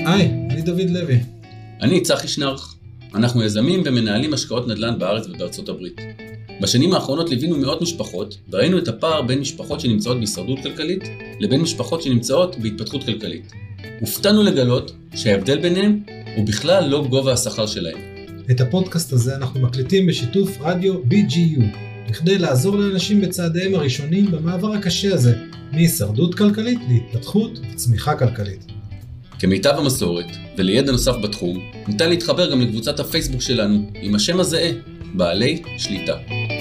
היי, אני דוד לוי. אני צחי שנרח. אנחנו יזמים ומנהלים השקעות נדל"ן בארץ ובארצות הברית. בשנים האחרונות ליווינו מאות משפחות, וראינו את הפער בין משפחות שנמצאות בהישרדות כלכלית, לבין משפחות שנמצאות בהתפתחות כלכלית. הופתענו לגלות שההבדל ביניהם הוא בכלל לא גובה השכר שלהם. את הפודקאסט הזה אנחנו מקליטים בשיתוף רדיו BGU, בכדי לעזור לאנשים בצעדיהם הראשונים במעבר הקשה הזה, מהישרדות כלכלית להתפתחות וצמיחה כלכלית. כמיטב המסורת, ולידע נוסף בתחום, ניתן להתחבר גם לקבוצת הפייסבוק שלנו, עם השם הזהה, בעלי שליטה.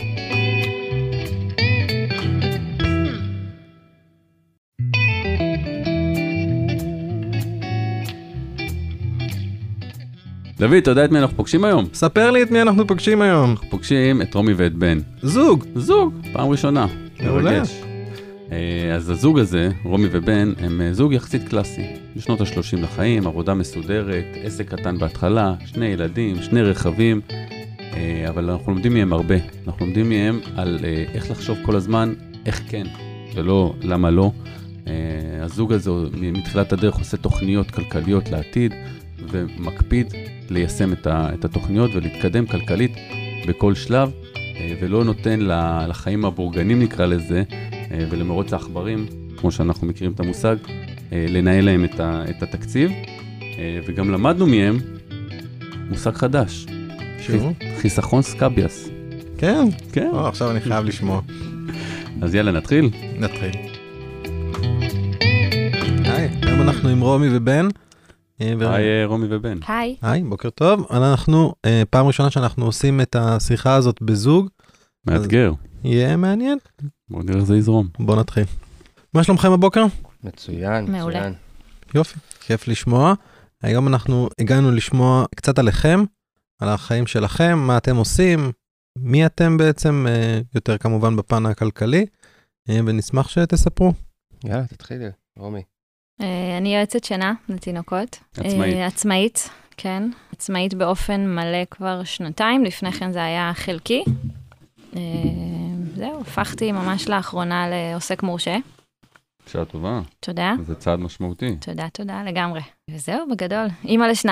דוד, אתה יודע את מי אנחנו פוגשים היום? ספר לי את מי אנחנו פוגשים היום. אנחנו פוגשים את רומי ואת בן. זוג, פעם ראשונה. מעולה. אז הזוג הזה, רומי ובן, הם זוג יחסית קלאסי. בשנות ה-30 לחיים, עבודה מסודרת, עסק קטן בהתחלה, 2 ילדים, 2 רכבים, אבל אנחנו לומדים מהם הרבה. אנחנו לומדים מהם על איך לחשוב כל הזמן, איך כן, ולא למה לא. הזוג הזה מתחילת הדרך עושה תוכניות כלכליות לעתיד, ומקפיד ליישם את התוכניות ולהתקדם כלכלית בכל שלב, ולא נותן לחיים הבורגנים נקרא לזה, ולמרוץ העכברים, כמו שאנחנו מכירים את המושג, לנהל להם את התקציב, וגם למדנו מהם מושג חדש. חיסכון סקאביאס. כן? כן. עכשיו אני חייב לשמוע. אז יאללה, נתחיל? נתחיל. היי, היום אנחנו עם רומי ובן. היי רומי ובן. היי. היי, בוקר טוב. אנחנו, פעם ראשונה שאנחנו עושים את השיחה הזאת בזוג. מאתגר. יהיה מעניין. בואו נראה איך זה יזרום. בואו נתחיל. מה שלומכם הבוקר? מצוין, מעולה. מצוין. יופי, כיף לשמוע. היום אנחנו הגענו לשמוע קצת עליכם, על החיים שלכם, מה אתם עושים, מי אתם בעצם, יותר כמובן בפן הכלכלי, ונשמח שתספרו. יאללה, תתחילי, רומי. אני יועצת שינה לתינוקות. עצמאית. עצמאית, כן. עצמאית באופן מלא כבר 2, לפני כן זה היה חלקי. זהו, הפכתי ממש לאחרונה לעוסק מורשה. שעה טובה. תודה. זה צעד משמעותי. תודה לגמרי. וזהו, בגדול. אמא ל2.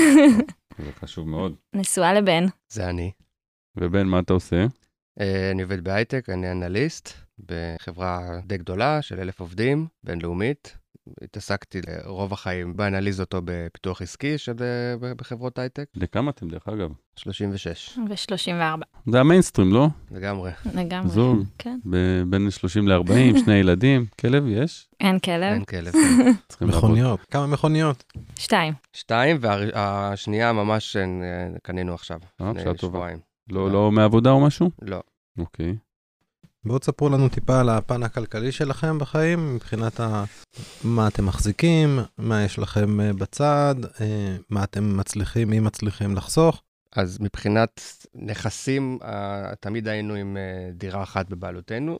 זה חשוב מאוד. נשואה לבן. זה אני. ובן, מה אתה עושה? אני עובד בהייטק, אני אנליסט, בחברה די גדולה של 1,000 עובדים, בינלאומית. התעסקתי לרוב החיים באנליזות או בפיתוח עסקי בחברות הייטק. לכמה אתם דרך אגב? 36. ו34. זה המיינסטרים, לא? לגמרי. לגמרי. זוג. כן. בין 30 ל-40, 2 ילדים. כלב יש? אין כלב. אין כלב. צריכים לעבוד. מכוניות. כמה מכוניות? 2. 2, והשנייה ממש קנינו עכשיו. שעה לפני טובה. שבועיים. לא מעבודה או משהו? לא. אוקיי. בואו תספרו לנו טיפה על הפן הכלכלי שלכם בחיים, מבחינת מה אתם מחזיקים, מה יש לכם בצד, מה אתם מצליחים, מי מצליחים לחסוך. אז מבחינת נכסים, תמיד היינו עם דירה אחת בבעלותנו,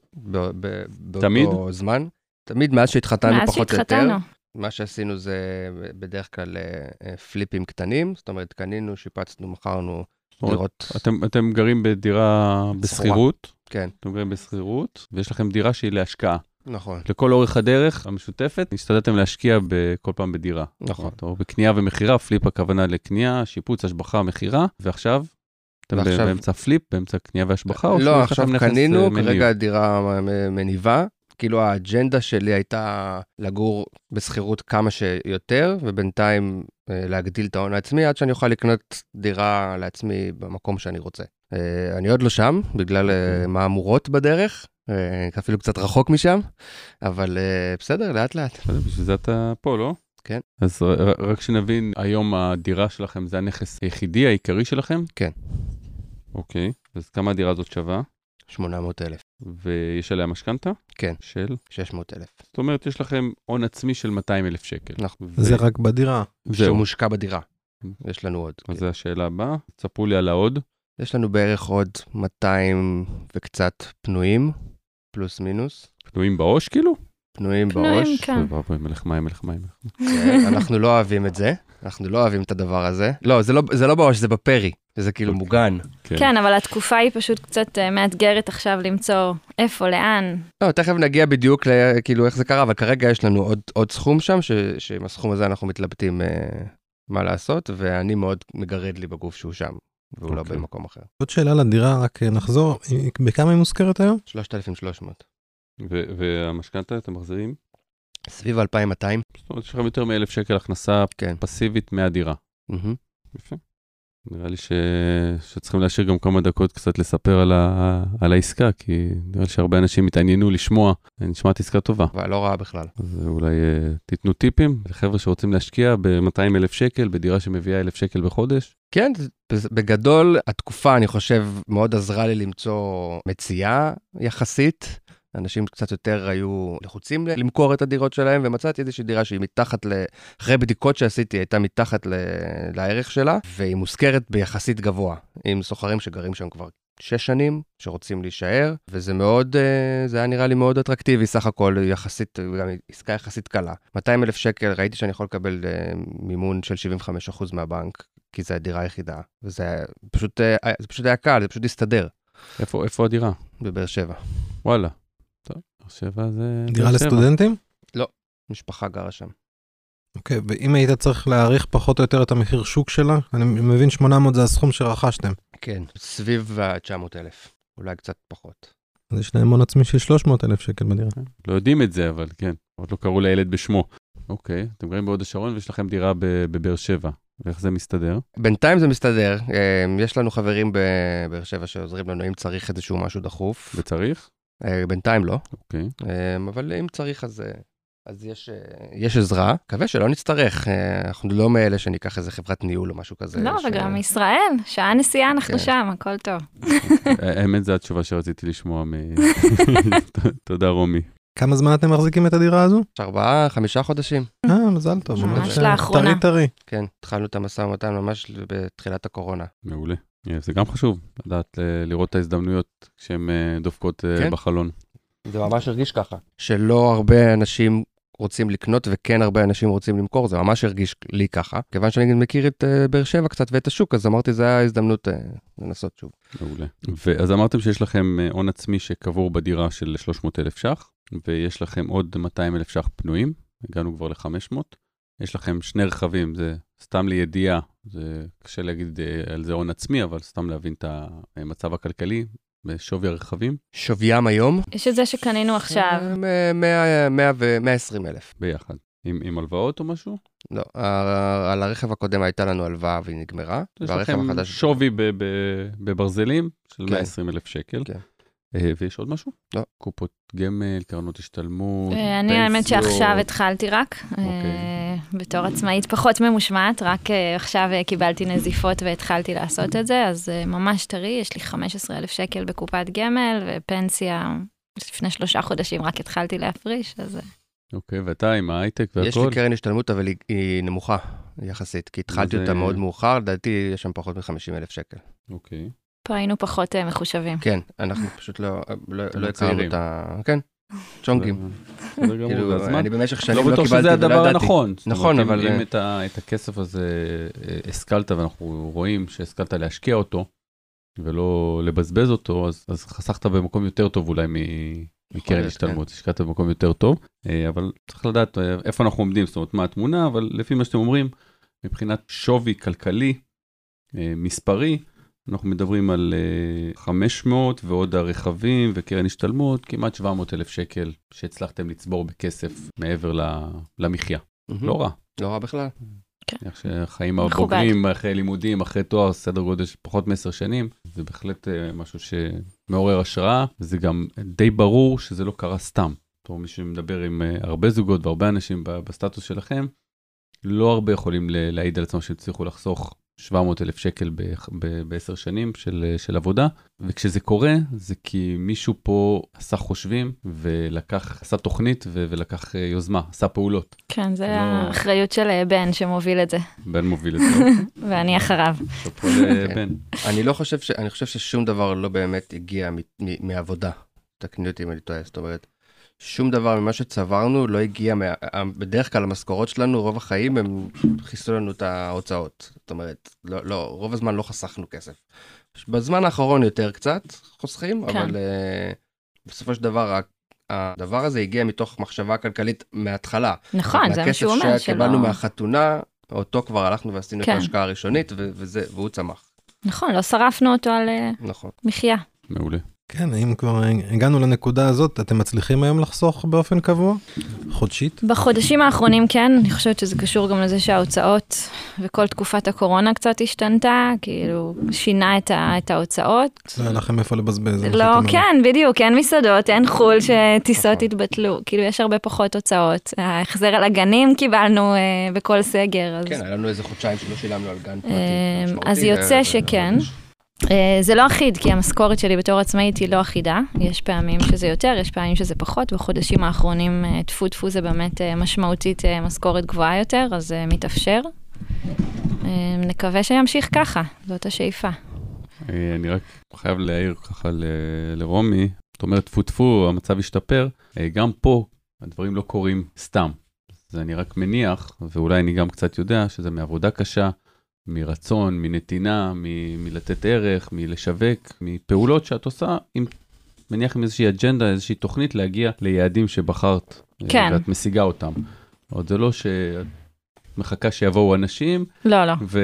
באותו זמן. תמיד מאז שהתחתנו פחות או יותר. מה שעשינו זה בדרך כלל פליפים קטנים, זאת אומרת, קנינו, שיפצנו, מכרנו דירות. אתם גרים בדירה בסחירות? כן. אתם גרים בסחירות, ויש לכם דירה שהיא להשקעה. נכון. לכל אורך הדרך המשותפת, השתדלתם להשקיע כל פעם בדירה. נכון. או בקנייה ומחירה, פליפ הכוונה לקנייה, שיפוץ, השבחה, מחירה, ועכשיו אתם באמצע פליפ, באמצע קנייה והשבחה? לא, עכשיו קנינו, כרגע הדירה מניבה. כאילו האג'נדה שלי הייתה לגור בסחירות כמה שיותר, ובינתיים להגדיל את ההון העצמי, עד שאני אוכל לקנות דירה לעצמי במקום שאני רוצה. אני עוד לא שם, בגלל מהמורות בדרך, אפילו קצת רחוק משם, אבל בסדר, לאט לאט. בשביל זה אתה פה, לא? כן. אז רק שנבין, היום הדירה שלכם זה הנכס היחידי, העיקרי שלכם? כן. אוקיי, אז כמה הדירה הזאת שווה? 800,000. ויש עליה משכנתה? כן. של? 600,000. זאת אומרת, יש לכם הון עצמי של 200,000 שקל. נכון. זה רק בדירה. שהוא מושקע בדירה. יש לנו עוד. אז זו השאלה הבאה. תספרו לי על העוד. יש לנו בערך עוד 200 וקצת פנויים, פלוס מינוס. פנויים בעו"ש כאילו? פנויים בראש. כן. מלך מים. אנחנו לא אוהבים את זה, אנחנו לא אוהבים את הדבר הזה. לא, זה לא בראש, זה בפרי, זה כאילו מוגן. כן, אבל התקופה היא פשוט קצת מאתגרת עכשיו למצוא איפה, לאן. לא, תכף נגיע בדיוק כאילו איך זה קרה, אבל כרגע יש לנו עוד סכום שם, שעם הסכום הזה אנחנו מתלבטים מה לעשות, ואני מאוד מגרד לי בגוף שהוא שם, והוא לא במקום אחר. עוד שאלה לדירה, רק נחזור, בכמה היא מוזכרת היום? 3,300. והמשכנתא, אתם מחזירים? סביב 2,200. זאת אומרת, יש לכם יותר מ1,000 שקל הכנסה פסיבית מהדירה. יפה. נראה לי שצריכים להשאיר גם כמה דקות קצת לספר על העסקה, כי נראה לי שהרבה אנשים מתעניינו לשמוע, נשמעת עסקה טובה. אבל לא רעה בכלל. אז אולי תיתנו טיפים לחבר'ה שרוצים להשקיע ב-200,000 שקל, בדירה שמביאה 1,000 שקל בחודש. כן, בגדול, התקופה, אני חושב, מאוד עזרה לי למצוא מציאה יחסית. אנשים קצת יותר היו לחוצים למכור את הדירות שלהם, ומצאתי איזושהי דירה שהיא מתחת אחרי בדיקות שעשיתי, הייתה מתחת לערך שלה, והיא מוזכרת ביחסית גבוה, עם סוחרים שגרים שם כבר 6 שנים, שרוצים להישאר, וזה מאוד, זה היה נראה לי מאוד אטרקטיבי, סך הכל יחסית, גם עסקה יחסית קלה. 200,000 שקל, ראיתי שאני יכול לקבל מימון של 75% מהבנק, כי זו הדירה היחידה, וזה פשוט היה קל, זה פשוט הסתדר. איפה הדירה? בבאר שבע. וואלה. טוב, באר שבע זה... דירה לסטודנטים? לא, משפחה גרה שם. אוקיי, ואם היית צריך להעריך פחות או יותר את המחיר שוק שלה, אני מבין 800 זה הסכום שרכשתם. כן, סביב 900,000, אולי קצת פחות. אז יש להם הון עצמי של 300,000 שקל בדירה. לא יודעים את זה, אבל כן, עוד לא קראו לילד בשמו. אוקיי, אתם גרים בהוד השרון ויש לכם דירה בבאר שבע. ואיך זה מסתדר? בינתיים זה מסתדר. יש לנו חברים בבאר שבע שעוזרים לנו אם צריך איזשהו משהו דחוף. וצריך? בינתיים לא. אוקיי. אבל אם צריך אז יש עזרה. מקווה שלא נצטרך. אנחנו לא מאלה שניקח איזה חברת ניהול או משהו כזה. לא, וגם ישראל, שעה נסיעה אנחנו שם, הכל טוב. האמת זו התשובה שרציתי לשמוע. תודה רומי. כמה זמן אתם מחזיקים את הדירה הזו? 4-5 חודשים. מזל טוב. ממש לאחרונה. טרי. כן, התחלנו את המשא ומתן ממש בתחילת הקורונה. מעולה. זה גם חשוב, לדעת לראות את ההזדמנויות כשהן דופקות בחלון. זה ממש הרגיש ככה. שלא הרבה אנשים רוצים לקנות וכן הרבה אנשים רוצים למכור, זה ממש הרגיש לי ככה. כיוון שאני מכיר את באר שבע קצת ואת השוק, אז אמרתי, זה ההזדמנות לנסות שוב. מעולה. אז אמרתם שיש לכם הון עצמי שקבור בדירה של 300,000 ש"ח, ויש לכם עוד 200,000 ש"ח פנויים, הגענו כבר ל-500. יש לכם 2 רכבים, זה סתם לידיעה, זה קשה להגיד על זה הון עצמי, אבל סתם להבין את המצב הכלכלי בשווי הרכבים. שוויים היום? יש את זה שקנינו עכשיו. 120,000. ביחד. עם הלוואות או משהו? לא, על הרכב הקודם הייתה לנו הלוואה והיא נגמרה. יש לכם שווי בברזלים של 120,000 שקל. כן. ויש עוד משהו? לא. קופות גמל, קרנות השתלמות, אני האמת שעכשיו התחלתי רק, בתור עצמאית פחות ממושמעת, רק עכשיו קיבלתי נזיפות והתחלתי לעשות את זה, אז ממש טרי, יש לי 15,000 שקל בקופת גמל, ופנסיה, לפני 3 חודשים רק התחלתי להפריש, אז... אוקיי, ואתה עם ההייטק והכל? יש לי קרן השתלמות, אבל היא נמוכה יחסית, כי התחלתי אותה מאוד מאוחר, לדעתי יש שם פחות מ-50,000 שקל. אוקיי. פה היינו פחות מחושבים. כן, אנחנו פשוט לא הכרנו את ה... כן, צ'ונגים. אני במשך שנים לא קיבלתי... לא בטוח שזה הדבר הנכון. נכון, אבל... אם את הכסף הזה השכלת, ואנחנו רואים שהשכלת להשקיע אותו, ולא לבזבז אותו, אז חסכת במקום יותר טוב אולי מקרן השתלמות. השקעת במקום יותר טוב, אבל צריך לדעת איפה אנחנו עומדים, זאת אומרת מה התמונה, אבל לפי מה שאתם אומרים, מבחינת שווי כלכלי, מספרי, אנחנו מדברים על 500 ועוד הרכבים וקרן השתלמות, כמעט 700,000 שקל שהצלחתם לצבור בכסף מעבר למחיה. לא רע. לא רע בכלל. איך שחיים הבוגרים, אחרי לימודים, אחרי תואר, סדר גודל פחות מ10 שנים, זה בהחלט משהו שמעורר השראה, וזה גם די ברור שזה לא קרה סתם. זאת אומרת, מי שמדבר עם הרבה זוגות והרבה אנשים בסטטוס שלכם, לא הרבה יכולים להעיד על עצמם שהצליחו לחסוך 700,000 שקל ב10 שנים של עבודה, וכשזה קורה, זה כי מישהו פה עשה חושבים, עשה תוכנית ולקח יוזמה, עשה פעולות. כן, זה האחריות של בן שמוביל את זה. בן מוביל את זה. ואני אחריו. שפו לבן. אני חושב ששום דבר לא באמת הגיע מעבודה. תקני אותי אם אני טועה, זאת אומרת, שום דבר ממה שצברנו לא הגיע, בדרך כלל המשכורות שלנו, רוב החיים הם חיסו לנו את ההוצאות. זאת אומרת, לא, רוב הזמן לא חסכנו כסף. בזמן האחרון יותר קצת חוסכים, כן. אבל בסופו של דבר, הדבר הזה הגיע מתוך מחשבה כלכלית מההתחלה. נכון, זה מה שהוא אומר. הכסף שקיבלנו מהחתונה, אותו כבר הלכנו ועשינו את ההשקעה הראשונית, והוא צמח. נכון, לא שרפנו אותו על מחיה. מעולה. כן, אם כבר הגענו לנקודה הזאת, אתם מצליחים היום לחסוך באופן קבוע? חודשית? בחודשים האחרונים כן, אני חושבת שזה קשור גם לזה שההוצאות וכל תקופת הקורונה קצת השתנתה, כאילו שינה את ההוצאות. לא היה לכם איפה לבזבז. לא, כן, בדיוק, אין מסעדות, אין חול שטיסות התבטלו, כאילו יש הרבה פחות הוצאות. ההחזר על הגנים קיבלנו בכל סגר. כן, היה לנו איזה חודשיים שלא שילמנו על גן פרטי. אז יוצא שכן. זה לא אחיד, כי המשכורת שלי בתור עצמאית היא לא אחידה. יש פעמים שזה יותר, יש פעמים שזה פחות. בחודשים האחרונים, טפו זה באמת משמעותית משכורת גבוהה יותר, אז מתאפשר. נקווה שימשיך ככה, זאת השאיפה. אני רק חייב להעיר ככה לרומי, זאת אומרת, טפו, המצב השתפר. גם פה הדברים לא קורים סתם. אז אני רק מניח, ואולי אני גם קצת יודע, שזה מעבודה קשה, מרצון, מנתינה, מלתת ערך, מלשווק, מפעולות שאת עושה, מניח עם איזושהי אג'נדה, איזושהי תוכנית להגיע ליעדים שבחרת, כן. ואת משיגה אותם. עוד זה לא שאת מחכה שיבואו אנשים, לא.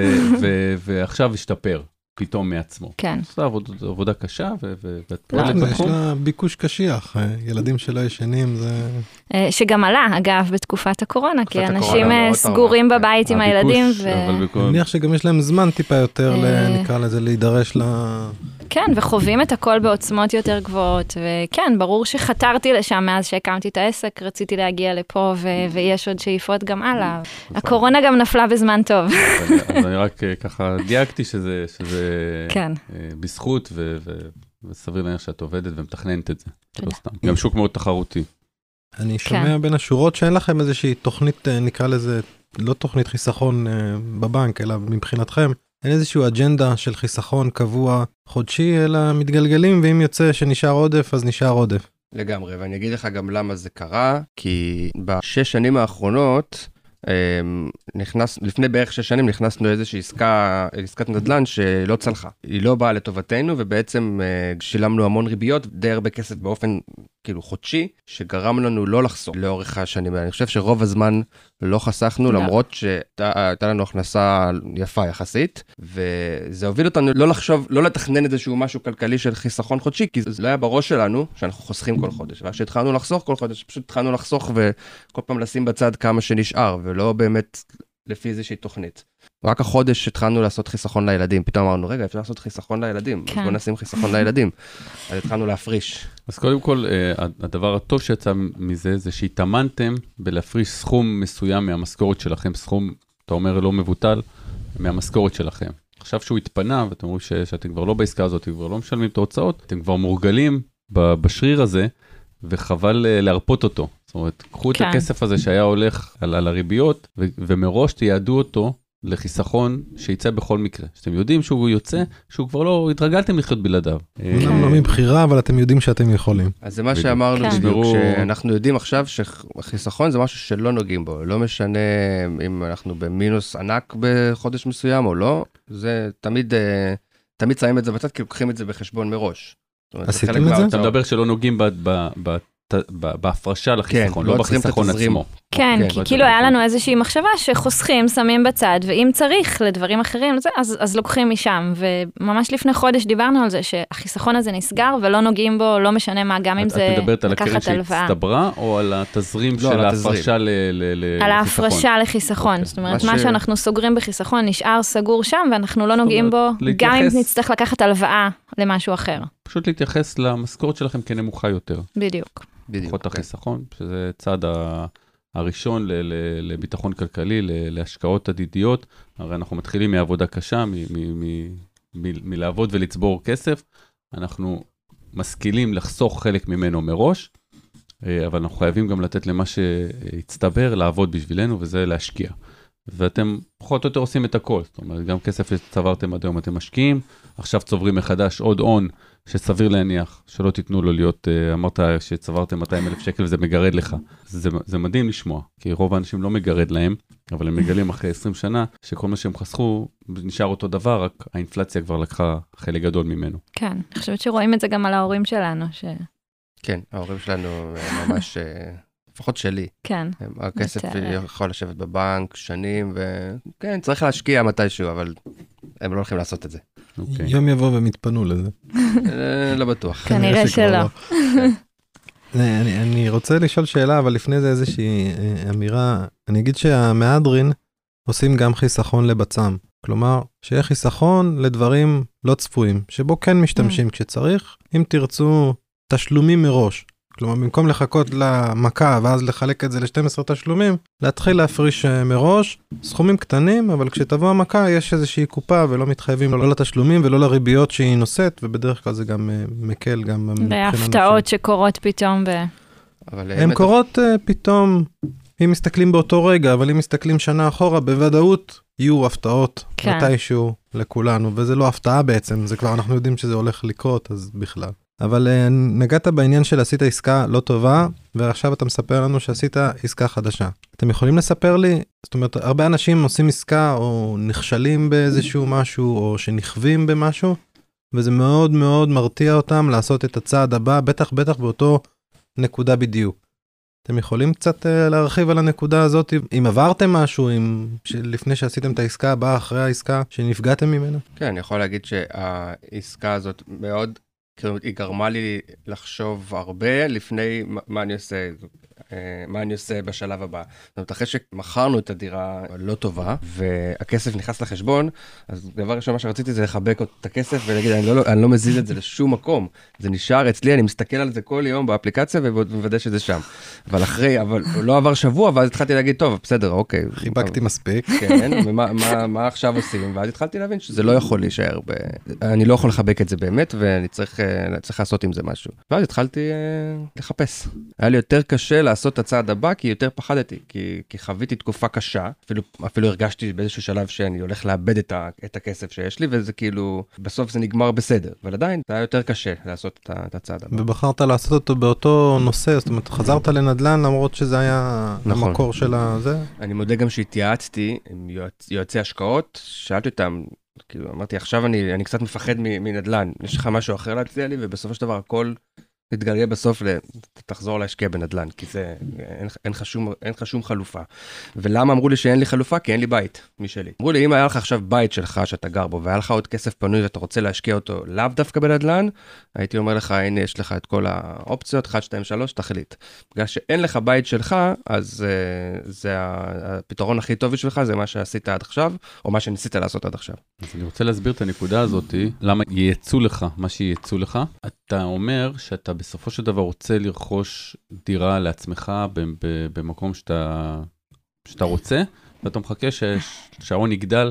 ועכשיו ישתפר פתאום מעצמו. כן. עושה עבודה קשה, ואת פועלת בתחום. יש לה ביקוש קשיח, ילדים שלא ישנים זה... שגם עלה, אגב, בתקופת הקורונה, כי אנשים סגורים בבית עם הילדים. אני מניח שגם יש להם זמן טיפה יותר, נקרא לזה, להידרש כן, וחווים את הכל בעוצמות יותר גבוהות, וכן, ברור שחתרתי לשם מאז שהקמתי את העסק, רציתי להגיע לפה, ויש עוד שאיפות גם הלאה. הקורונה גם נפלה בזמן טוב. אז אני רק ככה דייקתי שזה בזכות, וסביר להניח שאת עובדת ומתכננת את זה. גם שוק מאוד תחרותי. אני שומע בין השורות שאין לכם איזושהי תוכנית, נקרא לזה, לא תוכנית חיסכון בבנק, אלא מבחינתכם, אין איזושהי אג'נדה של חיסכון קבוע חודשי, אלא מתגלגלים, ואם יוצא שנשאר עודף, אז נשאר עודף. לגמרי, ואני אגיד לך גם למה זה קרה, כי בשש שנים האחרונות, לפני בערך 6 שנים נכנסנו לאיזושהי עסקת נדל"ן שלא צלחה. היא לא באה לטובתנו, ובעצם שילמנו המון ריביות, די הרבה כסף באופן כאילו חודשי, שגרם לנו לא לחסוך לאורך השנים. אני חושב שרוב הזמן לא חסכנו, למרות שהייתה לנו הכנסה יפה יחסית, וזה הוביל אותנו לא לחשוב, לא לתכנן איזשהו משהו כלכלי של חיסכון חודשי, כי זה לא היה בראש שלנו, שאנחנו חוסכים כל חודש. וכשהתחלנו לחסוך כל חודש, פשוט התחלנו לחסוך וכל פעם לשים בצד כמה שנשאר, ולא באמת לפי איזושהי תוכנית. רק החודש התחלנו לעשות חיסכון לילדים, פתאום אמרנו, רגע, אפשר לעשות חיסכון לילדים, אז בוא נשים חיסכון לילדים. אז התחלנו להפריש. אז קודם כל, הדבר הטוב שיצא מזה, זה שהתאמנתם בלהפריש סכום מסוים מהמשכורת שלכם, סכום, אתה אומר, לא מבוטל, מהמשכורת שלכם. עכשיו שהוא התפנה, ואתם אומרים שאתם כבר לא בעסקה הזאת, כבר לא משלמים את ההוצאות, אתם כבר מורגלים בשריר הזה, וחבל להרפות אותו. זאת אומרת, קחו את הכסף הזה שהיה הולך על הריביות, ומראש תיעדו אותו לחיסכון שיצא בכל מקרה. שאתם יודעים שהוא יוצא, שהוא כבר לא, התרגלתם לחיות בלעדיו. לא מבחירה, אבל אתם יודעים שאתם יכולים. אז זה מה שאמרנו בדיוק, שאנחנו יודעים עכשיו שחיסכון זה משהו שלא נוגעים בו. לא משנה אם אנחנו במינוס ענק בחודש מסוים או לא, זה תמיד שמים את זה בצד, כי לוקחים את זה בחשבון מראש. עשיתם את זה? אתה מדבר שלא נוגעים בהפרשה לחיסכון, לא בחיסכון עצמו. כן, כי כאילו היה לנו איזושהי מחשבה שחוסכים, שמים בצד, ואם צריך לדברים אחרים, אז לוקחים משם, וממש לפני חודש דיברנו על זה, שהחיסכון הזה נסגר, ולא נוגעים בו, לא משנה מה, גם אם זה לקחת הלוואה. את מדברת על הקרן שהצטברה, או על התזרים של ההפרשה לחיסכון? על ההפרשה לחיסכון, זאת אומרת, מה שאנחנו סוגרים בחיסכון נשאר סגור שם, ואנחנו לא נוגעים בו, גם אם נצטרך לקחת הלוואה למשהו אחר. פשוט להתייחס למשכורת שלכם כנמוכה יותר. בדיוק. פחות החיסכון, שזה צעד הראשון לביטחון כלכלי, להשקעות עתידיות. הרי אנחנו מתחילים מעבודה קשה, מלעבוד ולצבור כסף. אנחנו משכילים לחסוך חלק ממנו מראש, אבל אנחנו חייבים גם לתת למה שהצטבר, לעבוד בשבילנו, וזה להשקיע. ואתם פחות או יותר עושים את הכל. זאת אומרת, גם כסף שצברתם עד היום אתם משקיעים, עכשיו צוברים מחדש עוד הון, שסביר להניח, שלא תיתנו לו להיות, אמרת שצברתם 200,000 שקל וזה מגרד לך. זה מדהים לשמוע, כי רוב האנשים לא מגרד להם, אבל הם מגלים אחרי 20 שנה, שכל מה שהם חסכו נשאר אותו דבר, רק האינפלציה כבר לקחה חלק גדול ממנו. כן, אני חושבת שרואים את זה גם על ההורים שלנו. כן, ההורים שלנו ממש, לפחות שלי. כן. הכסף יכול לשבת בבנק שנים, וכן, צריך להשקיע מתישהו, אבל הם לא הולכים לעשות את זה. יום יבוא והם יתפנו לזה. לא בטוח. כנראה שלא. אני רוצה לשאול שאלה, אבל לפני זה איזושהי אמירה. אני אגיד שהמהדרין עושים גם חיסכון לבצם. כלומר, שיהיה חיסכון לדברים לא צפויים, שבו כן משתמשים כשצריך, אם תרצו תשלומים מראש. כלומר, במקום לחכות למכה ואז לחלק את זה ל-12 תשלומים, להתחיל להפריש מראש, סכומים קטנים, אבל כשתבוא המכה יש איזושהי קופה ולא מתחייבים לא לתשלומים ולא לריביות שהיא נושאת, ובדרך כלל זה גם מקל גם... וההפתעות שקורות פתאום הן קורות פתאום, אם מסתכלים באותו רגע, אבל אם מסתכלים שנה אחורה, בוודאות יהיו הפתעות מתישהו לכולנו, וזה לא הפתעה בעצם, זה כבר אנחנו יודעים שזה הולך לקרות, אז בכלל. אבל נגעת בעניין של עשית עסקה לא טובה, ועכשיו אתה מספר לנו שעשית עסקה חדשה. אתם יכולים לספר לי, זאת אומרת, הרבה אנשים עושים עסקה, או נכשלים באיזשהו משהו, או שנכווים במשהו, וזה מאוד מאוד מרתיע אותם לעשות את הצעד הבא, בטח באותו נקודה בדיוק. אתם יכולים קצת להרחיב על הנקודה הזאת, אם עברתם משהו, לפני שעשיתם את העסקה הבאה, אחרי העסקה, שנפגעתם ממנה? כן, אני יכול להגיד שהעסקה הזאת מאוד... היא גרמה לי לחשוב הרבה לפני מה אני עושה בשלב הבא. זאת אומרת, אחרי שמכרנו את הדירה לא טובה, והכסף נכנס לחשבון, אז דבר ראשון מה שרציתי זה לחבק את הכסף, ולהגיד, אני לא מזיז את זה לשום מקום. זה נשאר אצלי, אני מסתכל על זה כל יום באפליקציה, ומוודא שזה שם. אבל לא עבר שבוע, ואז התחלתי להגיד, טוב, בסדר, אוקיי. חיבקתי מספיק. כן, ומה עכשיו עושים? ואז התחלתי להבין שזה לא יכול להישאר אני לא יכול לחבק את זה באמת, ואני צריך לעשות עם זה משהו. ואז התחלתי לחפש. היה לי יותר קשה לעשות את הצעד הבא, כי יותר פחדתי, כי חוויתי תקופה קשה, אפילו הרגשתי באיזשהו שלב שאני הולך לאבד את הכסף שיש לי, וזה כאילו, בסוף זה נגמר בסדר. אבל עדיין, זה היה יותר קשה לעשות את הצעד הבא. ובחרת לעשות אותו באותו נושא, זאת אומרת, חזרת לנדל"ן, למרות שזה היה המקור של הזה? אני מודה גם שהתייעצתי עם יועצי השקעות, שאלתי אותם, כאילו, אמרתי, עכשיו אני קצת מפחד מנדל"ן, יש לך משהו אחר להציע לי, ובסופו של דבר הכל תתגלגל בסוף תחזור להשקיע בנדל"ן, כי זה, אין לך שום חלופה. ולמה אמרו לי שאין לי חלופה? כי אין לי בית משלי. אמרו לי, אם היה לך עכשיו בית שלך שאתה גר בו, והיה לך עוד כסף פנוי ואתה רוצה להשקיע אותו לאו דווקא בנדל"ן, הייתי אומר לך, הנה יש לך את כל האופציות, 1, 2, 3, תחליט. בגלל שאין לך בית שלך, אז זה הפתרון הכי טוב בשבילך, זה מה שעשית עד עכשיו, או מה שניסית לעשות עד עכשיו. אז אני רוצה להסביר את הנקודה הזאת, למה ייצאו לך, מה שייצאו לך. אתה אומר שאתה בסופו של דבר רוצה לרכוש דירה לעצמך במקום שאתה רוצה, ואתה מחכה שהשעון יגדל.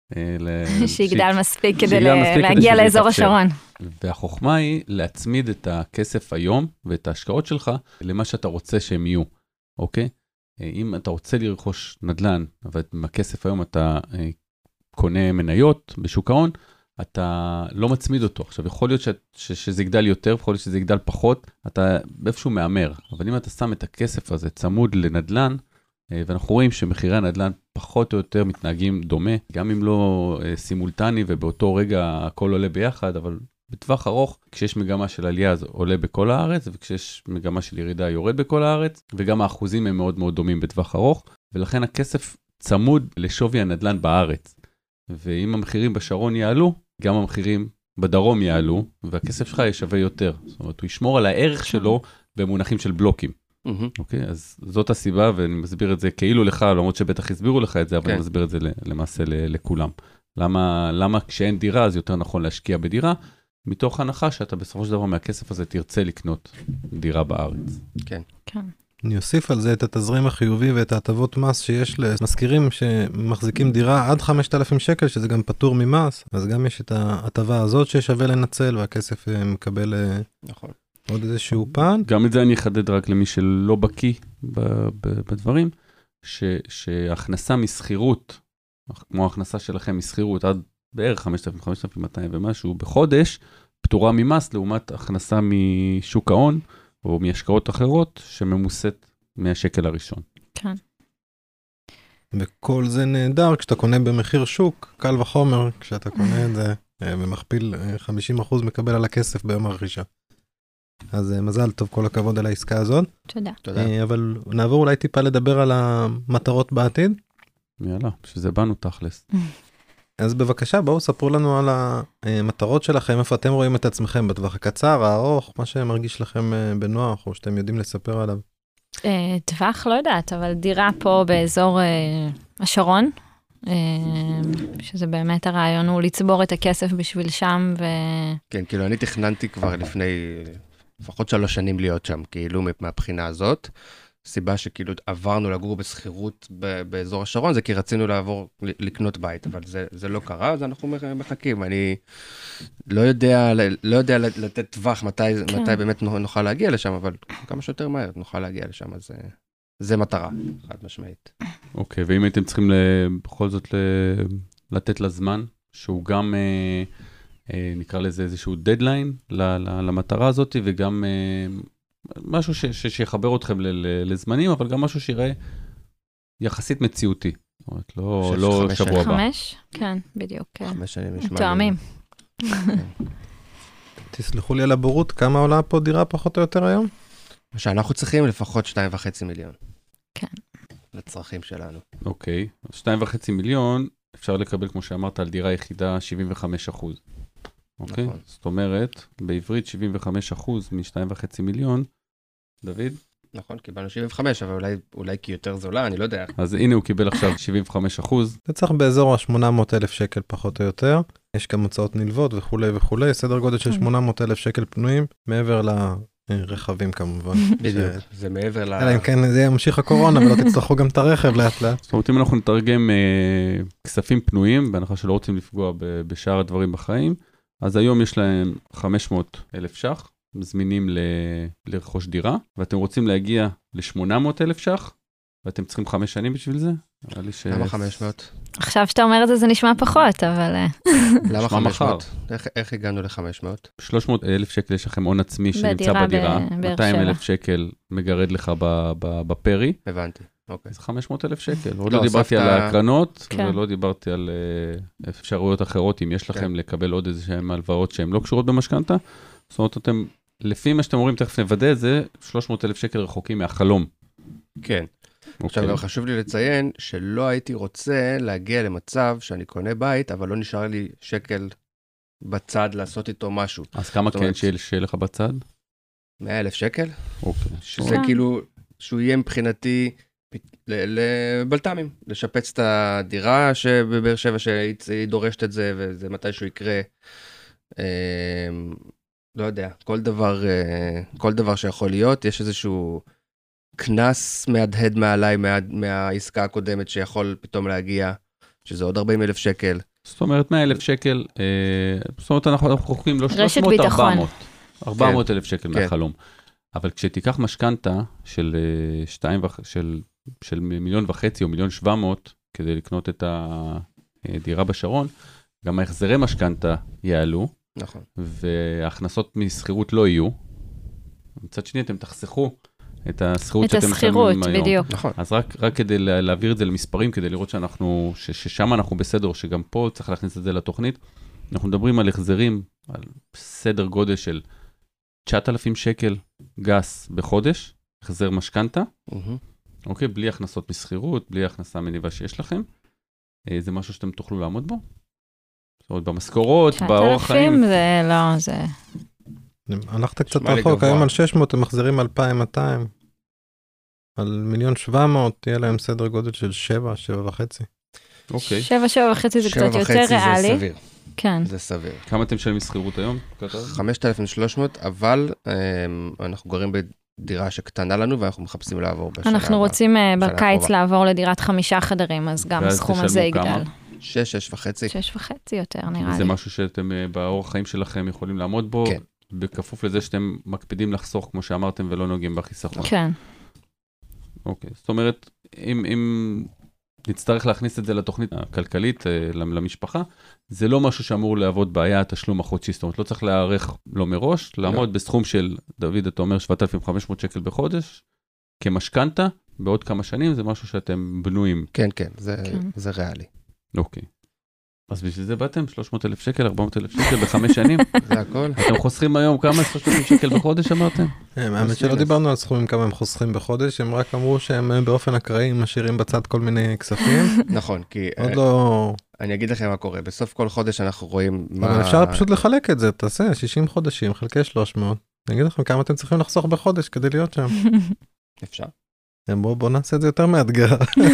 שיגדל מספיק כדי להגיע לאזור השרון. והחוכמה היא להצמיד את הכסף היום ואת ההשקעות שלך למה שאתה רוצה שהם יהיו, אוקיי? אם אתה רוצה לרכוש נדל"ן, ובכסף היום אתה קונה מניות בשוק ההון, אתה לא מצמיד אותו. עכשיו, יכול להיות שזה יגדל יותר, יכול להיות שזה יגדל פחות, אתה באיפשהו מאמר. אבל אם אתה שם את הכסף הזה צמוד לנדל"ן, ואנחנו רואים שמחירי הנדל"ן פחות או יותר מתנהגים דומה, גם אם לא סימולטני ובאותו רגע הכל עולה ביחד, אבל בטווח ארוך, כשיש מגמה של עלייה זה עולה בכל הארץ, וכשיש מגמה של ירידה יורד בכל הארץ, וגם האחוזים הם מאוד מאוד דומים בטווח ארוך, ולכן הכסף צמוד לשווי הנדל"ן בארץ. ואם המחירים בשרון יעלו, גם המחירים בדרום יעלו, והכסף שלך ישווה יותר. זאת אומרת, הוא ישמור על הערך שלו במונחים של בלוקים. אוקיי? אז זאת הסיבה, ואני מסביר את זה כאילו לך, למרות שבטח הסבירו לך את זה, אבל אני מסביר את זה למעשה לכולם. למה כשאין דירה, אז יותר נכון להשקיע בדירה, מתוך הנחה שאתה בסופו של דבר מהכסף הזה תרצה לקנות דירה בארץ. כן. כן. אני אוסיף על זה את התזרים החיובי ואת ההטבות מס שיש למזכירים שמחזיקים דירה עד 5,000 שקל, שזה גם פטור ממס, אז גם יש את ההטבה הזאת ששווה לנצל, והכסף מקבל נכון. עוד איזשהו פן. גם את זה אני אחדד רק למי שלא בקיא בדברים, שהכנסה מסחירות, כמו ההכנסה שלכם מסחירות, עד בערך 5,200 ומשהו בחודש, פטורה ממס לעומת הכנסה משוק ההון, או מהשקעות אחרות, שממוסת מהשקל הראשון. כן. וכל זה נהדר כשאתה קונה במחיר שוק, קל וחומר, כשאתה קונה את זה ומכפיל 50% מקבל על הכסף ביום הרכישה. אז מזל טוב, כל הכבוד על העסקה הזאת. תודה. אבל נעבור אולי טיפה לדבר על המטרות בעתיד. יאללה, שזה באנו תכלס. אז בבקשה, בואו ספרו לנו על המטרות שלכם, איפה אתם רואים את עצמכם בטווח הקצר, הארוך, מה שמרגיש לכם בנוח, או שאתם יודעים לספר עליו. טווח, לא יודעת, אבל דירה פה באזור השרון, שזה באמת הרעיון הוא לצבור את הכסף בשביל שם. כן, כאילו אני תכננתי כבר לפני לפחות 3 שנים להיות שם, כאילו מהבחינה הזאת. סיבה שכאילו עברנו לגור בסחירות באזור השרון, זה כי רצינו לעבור לקנות בית, אבל זה לא קרה, אז אנחנו מחכים. אני לא יודע לתת טווח מתי באמת נוכל להגיע לשם, אבל כמה שיותר מהר נוכל להגיע לשם, אז זה מטרה, חד משמעית. אוקיי, ואם הייתם צריכים בכל זאת לתת לזמן, שהוא גם נקרא לזה איזשהו דדליין למטרה הזאת, וגם משהו שיחבר אתכם לזמנים, אבל גם משהו שיראה יחסית מציאותי. זאת אומרת, לא שבוע הבא. 5? כן, בדיוק. 5 שנים נשמע. תואמים. תסלחו לי על הבורות, כמה עולה פה דירה פחות או יותר היום? מה שאנחנו צריכים לפחות 2.5 מיליון. כן. לצרכים שלנו. אוקיי, 2.5 מיליון, אפשר לקבל, כמו שאמרת, על דירה יחידה 75%. אוקיי? נכון. זאת אומרת, בעברית 75% מ-2.5 מיליון, דוד? נכון, קיבלנו 75, אבל אולי כי יותר זולה, אני לא יודע. אז הנה הוא קיבל עכשיו 75%. זה צריך באזור ה-800,000 שקל פחות או יותר. יש גם הוצאות נלוות וכולי וכולי, סדר גודל של 800,000 שקל פנויים, מעבר לרכבים כמובן. בדיוק, זה מעבר ל... אלא אם כן זה ימשיך הקורונה, ולא תצטרכו גם את הרכב לאט לאט. זאת אומרת, אם אנחנו נתרגם כספים פנויים, בהנחה שלא רוצים לפגוע בשאר הדברים בחיים, אז היום יש להם 500,000 ש"ח, מזמינים לרכוש דירה, ואתם רוצים להגיע ל-800,000 ש"ח, ואתם צריכים 5 שנים בשביל זה? למה 500? עכשיו שאתה אומר את זה, זה נשמע פחות, אבל... למה 500? איך הגענו ל-500? 300,000 שקל יש לכם הון עצמי שנמצא בדירה, 200,000 שקל מגרד לך בפרי. הבנתי, אוקיי. זה 500,000 שקל. עוד לא דיברתי על ההקרנות, ולא דיברתי על אפשרויות אחרות, אם יש לכם לקבל עוד איזשהם הלוואות שהן לא קשורות במשכנתה. זאת אומרת, אתם, לפי מה שאתם אומרים, תכף נוודא את זה, 300,000 שקל רחוקים מהחלום. כן. עכשיו גם חשוב לי לציין שלא הייתי רוצה להגיע למצב שאני קונה בית, אבל לא נשאר לי שקל בצד לעשות איתו משהו. אז כמה כן שיהיה לך בצד? 100,000 שקל. אוקיי. שזה כאילו, שהוא יהיה מבחינתי לבלת"מים, לשפץ את הדירה שבבאר שבע שהיא דורשת את זה, וזה מתישהו יקרה. לא יודע, כל דבר שיכול להיות, יש איזשהו כנס מהדהד מעליי מהעסקה הקודמת שיכול פתאום להגיע, שזה עוד 40,000 שקל. זאת אומרת, 100,000 שקל, זאת אומרת, אנחנו חוקרים לא 300, 400. 400,000 שקל מהחלום. אבל כשתיקח משכנתה של 1.5 מיליון או 1.7 מיליון כדי לקנות את הדירה בשרון, גם ההחזרי משכנתה יעלו, נכון. וההכנסות מסחירות לא יהיו. מצד שני, אתם תחסכו את הסחירות שאתם משלמים היום. בדיוק. נכון. אז רק כדי להעביר את זה למספרים, כדי לראות ששם אנחנו בסדר, שגם פה צריך להכניס את זה לתוכנית, אנחנו מדברים על החזרים, על סדר גודל של 9,000 שקל גס בחודש, החזר משכנתה, אוקיי, בלי הכנסות מסחירות, בלי הכנסה מניבה שיש לכם. זה משהו שאתם תוכלו לעמוד בו? זאת אומרת, במשכורות, באורח חיים. 9,000 זה לא, זה... הלכת קצת רחוק, היום על 600 הם מחזירים 2,200. על 1,700,000 תהיה להם סדר גודל של 7.5. אוקיי. 7.5 זה קצת יותר ריאלי. זה סביר. כן. זה סביר. כמה אתם משלמים מסחירות היום? 5,300, אבל אנחנו גרים בדירה שקטנה לנו, ואנחנו מחפשים לעבור בשנה הבאה. אנחנו רוצים בקיץ לעבור לדירת 5 חדרים, אז גם הסכום הזה יגדל. 6.5. 6.5 יותר, נראה לי. זה משהו שאתם באורח חיים שלכם יכולים לעמוד בו, כן. בכפוף לזה שאתם מקפידים לחסוך, כמו שאמרתם, ולא נוגעים בחיסכון. כן. אוקיי. זאת אומרת, אם נצטרך להכניס את זה לתוכנית הכלכלית למשפחה, זה לא משהו שאמור לעבוד בעיה התשלום החודשי, זאת אומרת, לא צריך להערך לו מראש, לעמוד בסכום של, דוד, אתה אומר 7,500 שקל בחודש, כמשכנתה, בעוד כמה שנים, זה משהו שאתם בנויים. כן, זה ריאלי. אוקיי. אז בשביל זה באתם 300,000 שקל, 400,000 שקל ב5 שנים. זה הכל. אתם חוסכים היום כמה 300,000 שקל בחודש, אמרתם? האמת שלא דיברנו על סכומים כמה הם חוסכים בחודש, הם רק אמרו שהם באופן אקראי משאירים בצד כל מיני כספים. נכון, כי... עוד לא... אני אגיד לכם מה קורה, בסוף כל חודש אנחנו רואים מה... אבל אפשר פשוט לחלק את זה, תעשה 60 חודשים, חלקי 300. אני אגיד לכם כמה אתם צריכים לחסוך בחודש כדי להיות שם. אפשר. בוא נעשה את זה יותר מאתגר.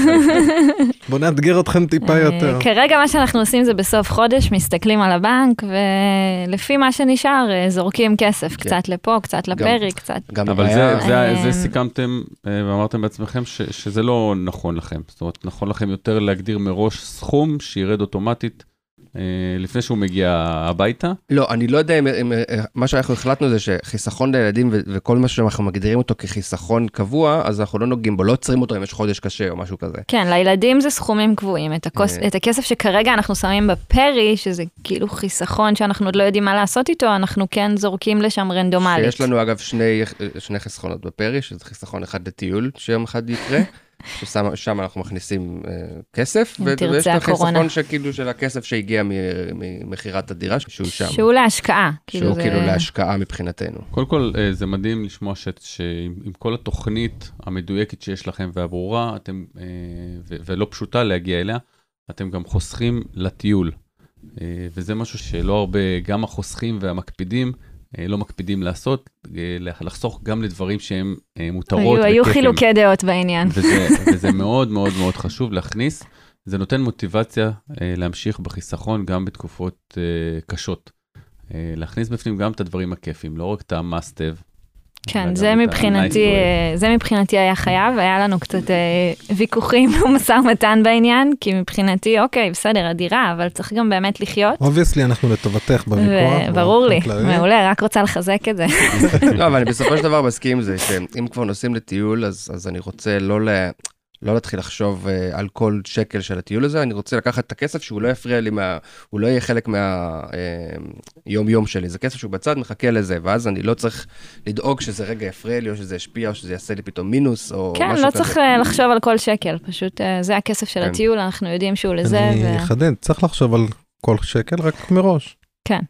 בוא נאתגר אתכם טיפה יותר. כרגע מה שאנחנו עושים זה בסוף חודש, מסתכלים על הבנק, ולפי מה שנשאר, זורקים כסף, קצת לפה, קצת לפרי, קצת. אבל זה סיכמתם, ואמרתם בעצמכם שזה לא נכון לכם. זאת אומרת, נכון לכם יותר להגדיר מראש סכום שירד אוטומטית, לפני שהוא מגיע הביתה? לא, אני לא יודע אם מה שאנחנו החלטנו זה שחיסכון לילדים וכל מה שאנחנו מגדירים אותו כחיסכון קבוע, אז אנחנו לא נוגעים בו, לא עוצרים אותו אם יש חודש קשה או משהו כזה. כן, לילדים זה סכומים קבועים. את הכסף שכרגע אנחנו שמים בפרי, שזה כאילו חיסכון שאנחנו עוד לא יודעים מה לעשות איתו, אנחנו כן זורקים לשם רנדומלית. שיש לנו אגב שני חסכונות בפרי, שזה חיסכון אחד לטיול, שיום אחד יקרה. ששם אנחנו מכניסים כסף, ויש את החיסכון שכאילו של הכסף שהגיע ממחירת הדירה, שהוא שם. שהוא להשקעה. שהוא כאילו להשקעה מבחינתנו. קודם כל, זה מדהים לשמוע שעם כל התוכנית המדויקת שיש לכם והברורה, ולא פשוטה להגיע אליה, אתם גם חוסכים לטיול. וזה משהו שלא הרבה, גם החוסכים והמקפידים, לא מקפידים לעשות, לחסוך גם לדברים שהם מותרות. היו חילוקי דעות בעניין. וזה מאוד מאוד מאוד חשוב להכניס. זה נותן מוטיבציה להמשיך בחיסכון גם בתקופות קשות. להכניס בפנים גם את הדברים הכיפים, לא רק את ה-must-have. כן, זה מבחינתי היה חייב, היה לנו קצת ויכוחים ומשא ומתן בעניין, כי מבחינתי, אוקיי, בסדר, הדירה, אבל צריך גם באמת לחיות. Obviously, אנחנו לטובתך בוויכוח. ברור לי, מעולה, רק רוצה לחזק את זה. לא, אבל אני בסופו של דבר מסכים עם זה, שאם כבר נוסעים לטיול, אז אני רוצה לא להתחיל לחשוב על כל שקל של הטיול הזה, אני רוצה לקחת את הכסף שהוא לא יפריע לי, הוא לא יהיה חלק מהיום-יום שלי, זה כסף שהוא בצד, מחכה לזה, ואז אני לא צריך לדאוג שזה רגע יפריע לי, או שזה ישפיע, או שזה יעשה לי פתאום מינוס, או משהו כזה. כן, לא צריך לחשוב על כל שקל, פשוט זה הכסף של הטיול, אנחנו יודעים שהוא לזה. אני אחדד, צריך לחשוב על כל שקל רק מראש. כן.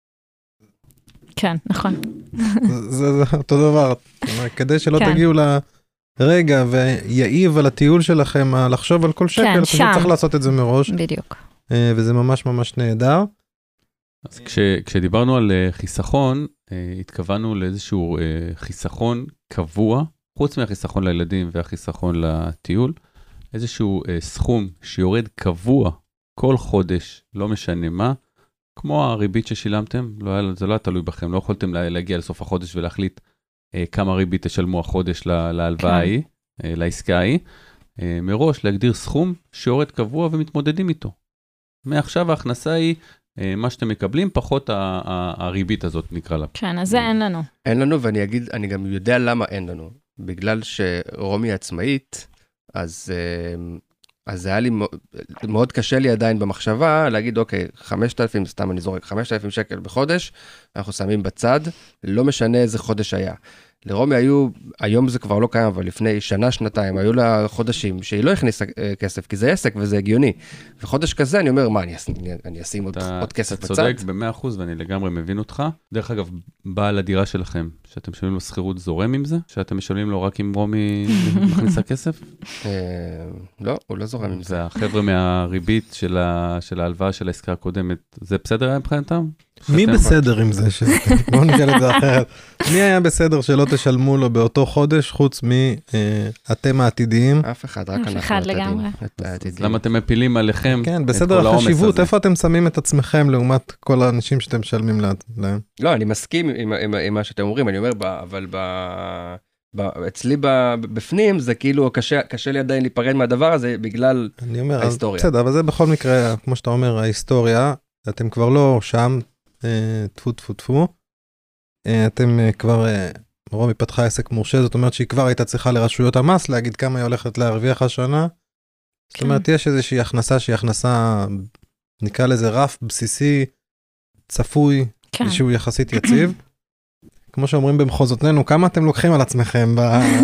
כן, נכון. זה אותו דבר, כדי שלא תגיעו רגע, ויעיב על הטיול שלכם, לחשוב על כל שקל, אתה צריך לעשות את זה מראש. בדיוק. וזה ממש ממש נהדר. אז כשדיברנו על חיסכון, התכוונו לאיזשהו חיסכון קבוע, חוץ מהחיסכון לילדים והחיסכון לטיול, איזשהו סכום שיורד קבוע כל חודש, לא משנה מה, כמו הריבית ששילמתם, זה לא היה תלוי בכם, לא יכולתם להגיע לסוף החודש ולהחליט כמה ריבית תשלמו החודש להלוואה ההיא, לעסקה ההיא, מראש להגדיר סכום שיורד קבוע ומתמודדים איתו. מעכשיו ההכנסה היא מה שאתם מקבלים, פחות הריבית הזאת נקרא לה. כן, אז זה אין לנו. אין לנו, ואני אגיד, אני גם יודע למה אין לנו. בגלל שרומי עצמאית, אז זה היה לי מאוד קשה לי עדיין במחשבה, להגיד, אוקיי, 5,000, סתם אני זורק, 5,000 שקל בחודש, אנחנו שמים בצד, לא משנה איזה חודש היה. לרומי היו, היום זה כבר לא קיים, אבל לפני שנה, שנתיים, היו לה חודשים שהיא לא הכניסה כסף, כי זה עסק וזה הגיוני. וחודש כזה אני אומר, מה, אני אשים עוד כסף בצד? אתה צודק ב100% ואני לגמרי מבין אותך. דרך אגב, בעל הדירה שלכם, שאתם משלמים לו שכירות זורם עם זה? שאתם משלמים לו רק אם רומי מכניסה כסף? לא, הוא לא זורם עם זה. זה החבר'ה מהריבית של ההלוואה של העסקה הקודמת, זה בסדר היה מבחינתם? מי בסדר עם זה? בואו נשאל את זה אחרת. מי היה בסדר שלא תשלמו לו באותו חודש, חוץ מאתם העתידיים? אף אחד, רק אנחנו. אף אחד לגמרי. למה אתם מפילים עליכם? כן, בסדר החשיבות, איפה אתם שמים את עצמכם לעומת כל האנשים שאתם משלמים להם? לא, אני מסכים עם מה שאתם אומרים, אני אומר, אבל אצלי בפנים זה כאילו קשה לי עדיין להיפרד מהדבר הזה בגלל ההיסטוריה. בסדר, אבל זה בכל מקרה, כמו שאתה אומר, ההיסטוריה, אתם כבר לא שם, טפו טפו טפו, אתם כבר רומי פתחה עסק מורשה, זאת אומרת שהיא כבר הייתה צריכה לרשויות המס, להגיד כמה היא הולכת להרוויח השנה. זאת אומרת, יש איזושהי הכנסה שהיא הכנסה, נקרא לזה רף בסיסי, צפוי, שהוא יחסית יציב. כמו שאומרים במחוזותינו, כמה אתם לוקחים על עצמכם?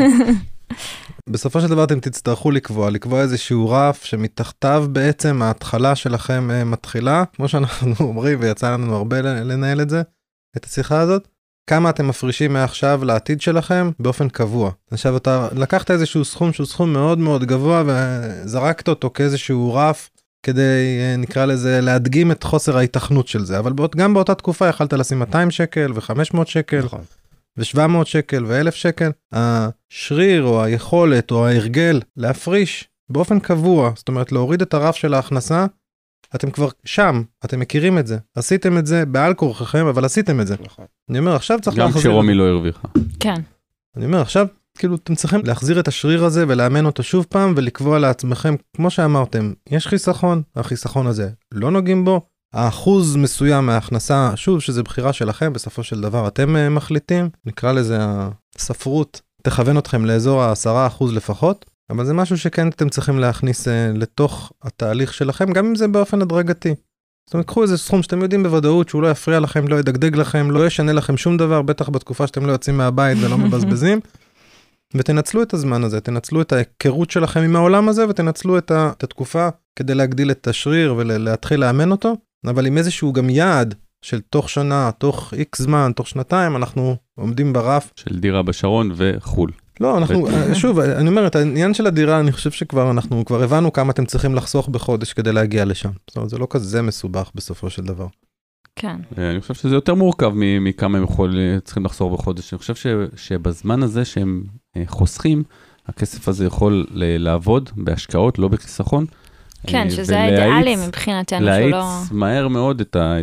בסופו של דבר אתם תצטרכו לקבוע איזשהו רף שמתחתיו בעצם ההתחלה שלכם מתחילה, כמו שאנחנו אומרים, ויצא לנו הרבה לנהל את זה, את השיחה הזאת, כמה אתם מפרישים מעכשיו לעתיד שלכם באופן קבוע. עכשיו אתה לקחת איזשהו סכום שהוא סכום מאוד מאוד גבוה, וזרקת אותו כאיזשהו רף, כדי נקרא לזה להדגים את חוסר ההיתכנות של זה, אבל גם באותה תקופה יכלת לשים 200 שקל ו500 שקל, נכון. ו700 שקל ו1000 שקל, השריר או היכולת או ההרגל להפריש באופן קבוע, זאת אומרת להוריד את הרף של ההכנסה, אתם כבר שם, אתם מכירים את זה, עשיתם את זה בעל כורחכם, אבל עשיתם את זה. נכון. אני אומר, עכשיו צריך להחזיר. גם כשרומי לא הרוויחה. כן. אני אומר, עכשיו, כאילו, אתם צריכים להחזיר את השריר הזה ולאמן אותו שוב פעם, ולקבוע לעצמכם, כמו שאמרתם, יש חיסכון, החיסכון הזה לא נוגעים בו, האחוז מסוים מההכנסה, שוב, שזה בחירה שלכם, בסופו של דבר אתם מחליטים, נקרא לזה הספרות, תכוון אתכם לאזור 10% לפחות, אבל זה משהו שכן אתם צריכים להכניס לתוך התהליך שלכם, גם אם זה באופן הדרגתי. זאת אומרת, קחו איזה סכום שאתם יודעים בוודאות שהוא לא יפריע לכם, לא ידגדג לכם, לא ישנה לכם שום דבר, בטח בתקופה שאתם לא יוצאים מהבית ולא מבזבזים, ותנצלו את הזמן הזה, תנצלו את ההיכרות שלכם עם העולם הזה, ותנצלו את התקופה כדי להגדיל את השריר ולהתחיל לאמן אותו, אבל עם איזשהו גם יעד של תוך שנה, תוך X זמן, תוך שנתיים, אנחנו עומדים ברף. של דירה בשרון וחול. לא, אנחנו, שוב, אני אומר, את העניין של הדירה, אני חושב אנחנו כבר הבנו כמה אתם צריכים לחסוך בחודש כדי להגיע לשם. זאת אומרת, זה לא כזה מסובך בסופו של דבר. כן. אני חושב שזה יותר מורכב מכמה הם צריכים לחסוך בחודש. אני חושב שבזמן הזה שהם חוסכים, הכסף הזה יכול לעבוד בהשקעות, לא בחיסכון. כן, שזה האידיאלי מבחינתנו. להאיץ מהר מאוד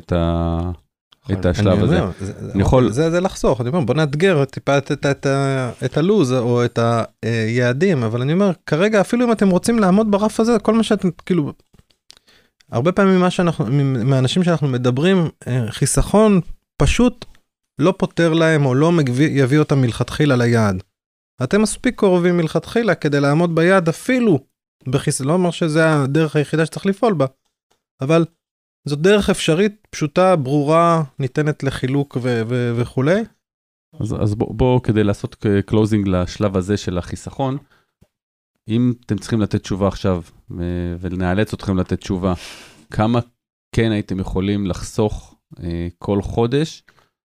את השלב הזה. זה לחסוך, אני אומר, בוא נאתגר טיפה את הלוז או את היעדים, אבל אני אומר, כרגע אפילו אם אתם רוצים לעמוד ברף הזה, כל מה שאתם, כאילו, הרבה פעמים מהאנשים שאנחנו מדברים, חיסכון פשוט לא פותר להם או לא יביא אותם מלכתחילה ליעד. אתם מספיק קרובים מלכתחילה כדי לעמוד ביעד אפילו, לא אומר שזה הדרך היחידה שצריך לפעול בה, אבל זאת דרך אפשרית, פשוטה, ברורה, ניתנת לחילוק וכו'. אז בואו כדי לעשות קלוזינג לשלב הזה של החיסכון, אם אתם צריכים לתת תשובה עכשיו, ונאלץ אתכם לתת תשובה, כמה כן הייתם יכולים לחסוך כל חודש,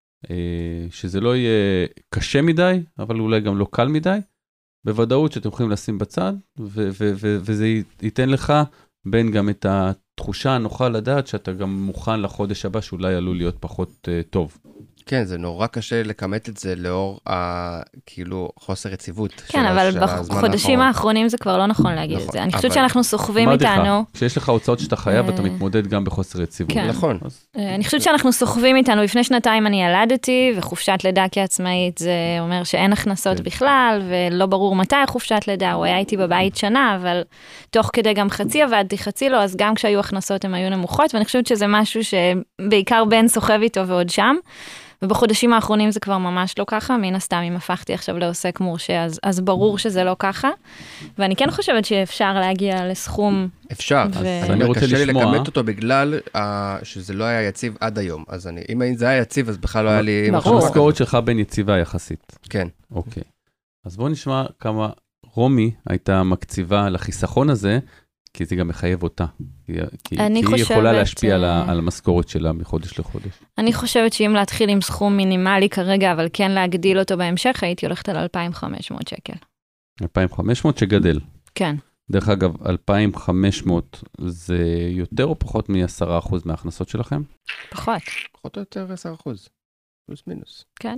שזה לא יהיה קשה מדי, אבל אולי גם לא קל מדי, בוודאות שאתם יכולים לשים בצד, וזה ייתן לך בין גם את התחושה הנוחה לדעת שאתה גם מוכן לחודש הבא שאולי עלול להיות פחות טוב. כן, זה נורא קשה לקמת את זה לאור כאילו חוסר יציבות. כן, אבל בחודשים האחרונים זה כבר לא נכון להגיד את זה. אני חושבת שאנחנו סוחבים איתנו. כשיש לך הוצאות שאתה חייב, אתה מתמודד גם בחוסר יציבות. נכון. אני חושבת שאנחנו סוחבים איתנו. לפני שנתיים אני ילדתי, וחופשת לידה כעצמאית זה אומר שאין הכנסות בכלל, ולא ברור מתי חופשת לידה. הוא היה איתי בבית שנה, אבל תוך כדי גם חצי עבדתי, חצי לא, אז גם כשהיו הכנסות הן היו נמוכות, ואני חושבת שזה משהו שבעיקר בן סוחב איתו ועוד שם. ובחודשים האחרונים זה כבר ממש לא ככה, מן הסתם אם הפכתי עכשיו לעוסק מורשה, אז ברור שזה לא ככה, ואני כן חושבת שאפשר להגיע לסכום. אפשר, אז אני רוצה לשמוע. קשה לי לקמת אותו בגלל שזה לא היה יציב עד היום, אז אם זה היה יציב, אז בכלל לא היה לי... ברור. המשכורת שלך בין יציבה יחסית. כן. אוקיי. אז בואו נשמע כמה רומי הייתה מקציבה לחיסכון הזה, כי זה גם מחייב אותה. כי היא יכולה להשפיע על המשכורת שלה מחודש לחודש. אני חושבת שאם להתחיל עם סכום מינימלי כרגע, אבל כן להגדיל אותו בהמשך, הייתי הולכת על 2,500 שקל. 2,500 שגדל. כן. דרך אגב, 2,500 זה יותר או פחות מ10% מההכנסות שלכם? פחות. פחות או יותר 10%. פלוס מינוס. כן.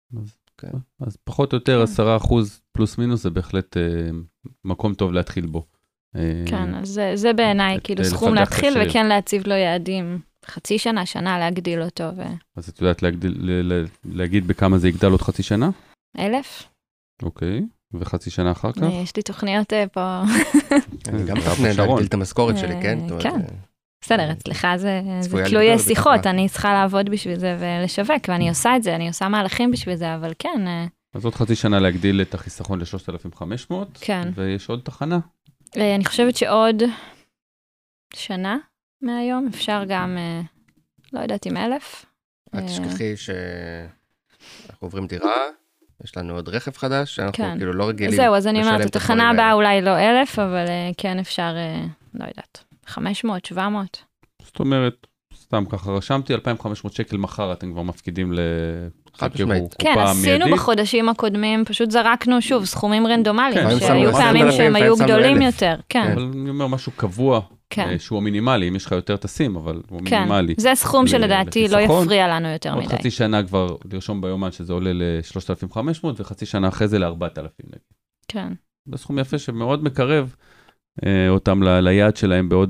אז פחות או יותר 10% פלוס מינוס זה בהחלט מקום טוב להתחיל בו. כן, אז זה בעיניי, כאילו סכום להתחיל וכן להציב לו יעדים חצי שנה, שנה להגדיל אותו. אז את יודעת להגיד בכמה זה יגדל עוד חצי שנה? 1,000. אוקיי, וחצי שנה אחר כך? יש לי תוכניות פה. אני גם תכנן להגדיל את המשכורת שלי, כן? כן. בסדר, אצלך זה תלוי שיחות, אני צריכה לעבוד בשביל זה ולשווק, ואני עושה את זה, אני עושה מהלכים בשביל זה, אבל כן. אז עוד חצי שנה להגדיל את החיסכון ל-3,500, כן. ויש עוד תחנה. אני חושבת שעוד שנה מהיום אפשר גם, לא יודעת עם 1,000. את תשכחי שאנחנו עוברים דירה, יש לנו עוד רכב חדש, שאנחנו כאילו לא רגילים. זהו, אז אני אומרת, התחנה הבאה אולי לא 1,000, אבל כן אפשר, לא יודעת, 500, 700. זאת אומרת, סתם ככה רשמתי, 2,500 שקל מחר, אתם כבר מפקידים חד משמעית. כן, עשינו בחודשים הקודמים, פשוט זרקנו שוב סכומים רנדומליים, שהיו פעמים שהם היו גדולים יותר. כן. אבל אני אומר משהו קבוע, שהוא מינימלי, אם יש לך יותר תשים, אבל הוא מינימלי. זה סכום שלדעתי לא יפריע לנו יותר מדי. עוד חצי שנה כבר לרשום ביומן שזה עולה ל-3,500, וחצי שנה אחרי זה ל-4,000. כן. זה סכום יפה שמאוד מקרב אותם ליעד שלהם בעוד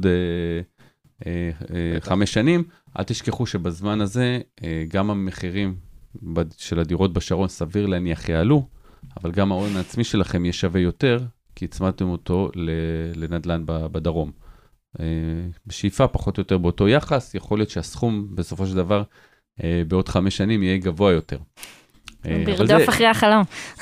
5 שנים. אל תשכחו שבזמן הזה גם המחירים של הדירות בשרון סביר להניח יעלו, אבל גם ההון העצמי שלכם יהיה שווה יותר, כי הצמדתם אותו לנדלן בדרום. בשאיפה פחות או יותר באותו יחס, יכול להיות שהסכום בסופו של דבר בעוד 5 שנים יהיה גבוה יותר. ברדוף אחרי החלום.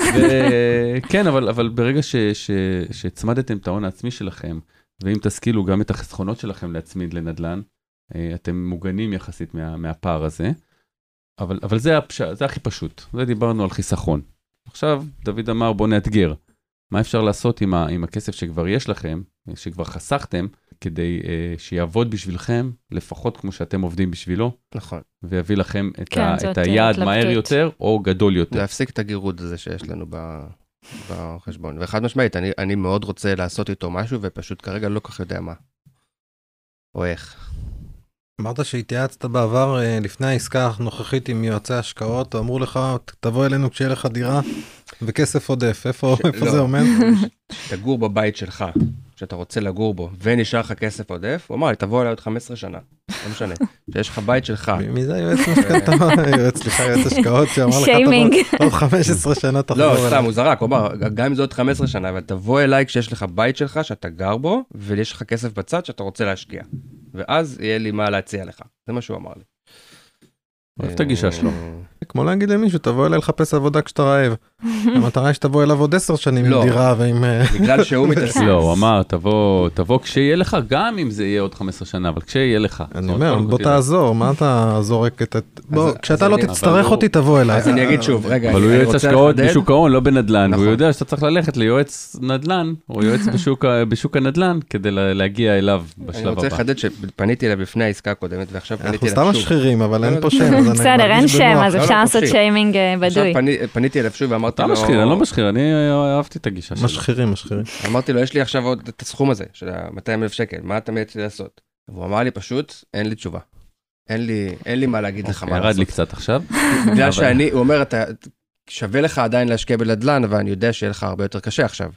כן, אבל ברגע שהצמדתם את ההון העצמי שלכם, ואם תשכילו גם את החסכונות שלכם להצמיד לנדלן, אתם מוגנים יחסית מהפער הזה. אבל זה הכי פשוט. זה דיברנו על חיסכון. עכשיו, דוד אמר, בוא נאתגר. מה אפשר לעשות עם הכסף שכבר יש לכם, שכבר חסכתם, כדי שיעבוד בשבילכם, לפחות כמו שאתם עובדים בשבילו. נכון. ויביא לכם את היעד מהר יותר, או גדול יותר. להפסיק את הגירוד הזה שיש לנו בחשבון. וחד משמעית, אני מאוד רוצה לעשות איתו משהו, ופשוט כרגע לא כך יודע מה. או איך. אמרת שהתייעצת בעבר לפני העסקה הנוכחית עם יועצי השקעות, אמרו לך, תבוא אלינו כשיהיה לך דירה וכסף עודף. איפה זה אומר? שתגור בבית שלך, שאתה רוצה לגור בו, ונשאר לך כסף עודף, הוא אמר לי, תבוא אליי עוד 15 שנה. לא משנה. שיש לך בית שלך. מי זה היועץ משכנתא? יועץ השקעות שאמר לך, עוד 15 שנה תחזור אליי. לא, סתם, הוא זרק, הוא אמר, גם אם זה עוד 15 שנה, אבל תבוא אליי כשיש לך בית שלך, שאתה גר בו, ויש לך כסף בצד שאתה רוצה להשקיע. ואז יהיה לי מה להציע לך. זה מה שהוא אמר לי. אוהב את הגישה שלו. כמו להגיד למישהו, תבוא אליי לחפש עבודה כשאתה רעב. המטרה היא שתבוא אליו עוד 10 שנים עם דירה ועם... בגלל שהוא מתעסק. לא, הוא אמר, תבוא כשיהיה לך, גם אם זה יהיה עוד 15 שנה, אבל כשיהיה לך. אני אומר, בוא תעזור, מה אתה זורק את... בוא, כשאתה לא תצטרך אותי, תבוא אליי. אז אני אגיד שוב, רגע, אבל הוא יועץ השקעות בשוק ההון, לא בנדלן. הוא יודע שאתה צריך ללכת ליועץ נדלן, או יועץ בשוק הנדלן, כדי להגיע אליו בשלב הבא. אני רוצה לחדד שפניתי אליו לפני העסקה הקודמת, ועכשיו פניתי אליו שוב. אנחנו סתם משחירים, אבל אין פה שם. בסדר, אין שם, אז אפשר לעשות שיימינג בדוי. עכשיו פניתי אליו שוב ואמרתי לו... אני לא משחיר, אני אהבתי את הגישה שלו. משחירים. אמרתי לו, יש לי עכשיו עוד את הסכום הזה, של 200,000 שקל, מה אתה מייצא לעשות? והוא אמר לי פשוט, אין לי תשובה. אין לי מה להגיד לך מה לעשות. ירד לי קצת עכשיו. בגלל הוא אומר, שווה לך עדיין להשקיע בנדל"ן, אבל אני יודע שיהיה לך הרבה יותר קשה עכשיו.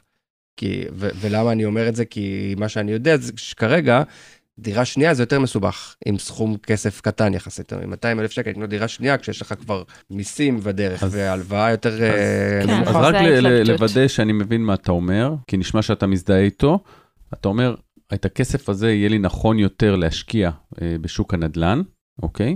ולמה אני אומר את זה? כי מה שאני יודע זה שכרגע, דירה שנייה זה יותר מסובך, עם סכום כסף קטן יחסית, עם 200,000 שקל, לקנות דירה שנייה, כשיש לך כבר מיסים בדרך, והלוואה יותר אז רק לוודא שאני מבין מה אתה אומר, כי נשמע שאתה מזדהה איתו, אתה אומר, את הכסף הזה יהיה לי נכון יותר להשקיע בשוק הנדל"ן, אוקיי?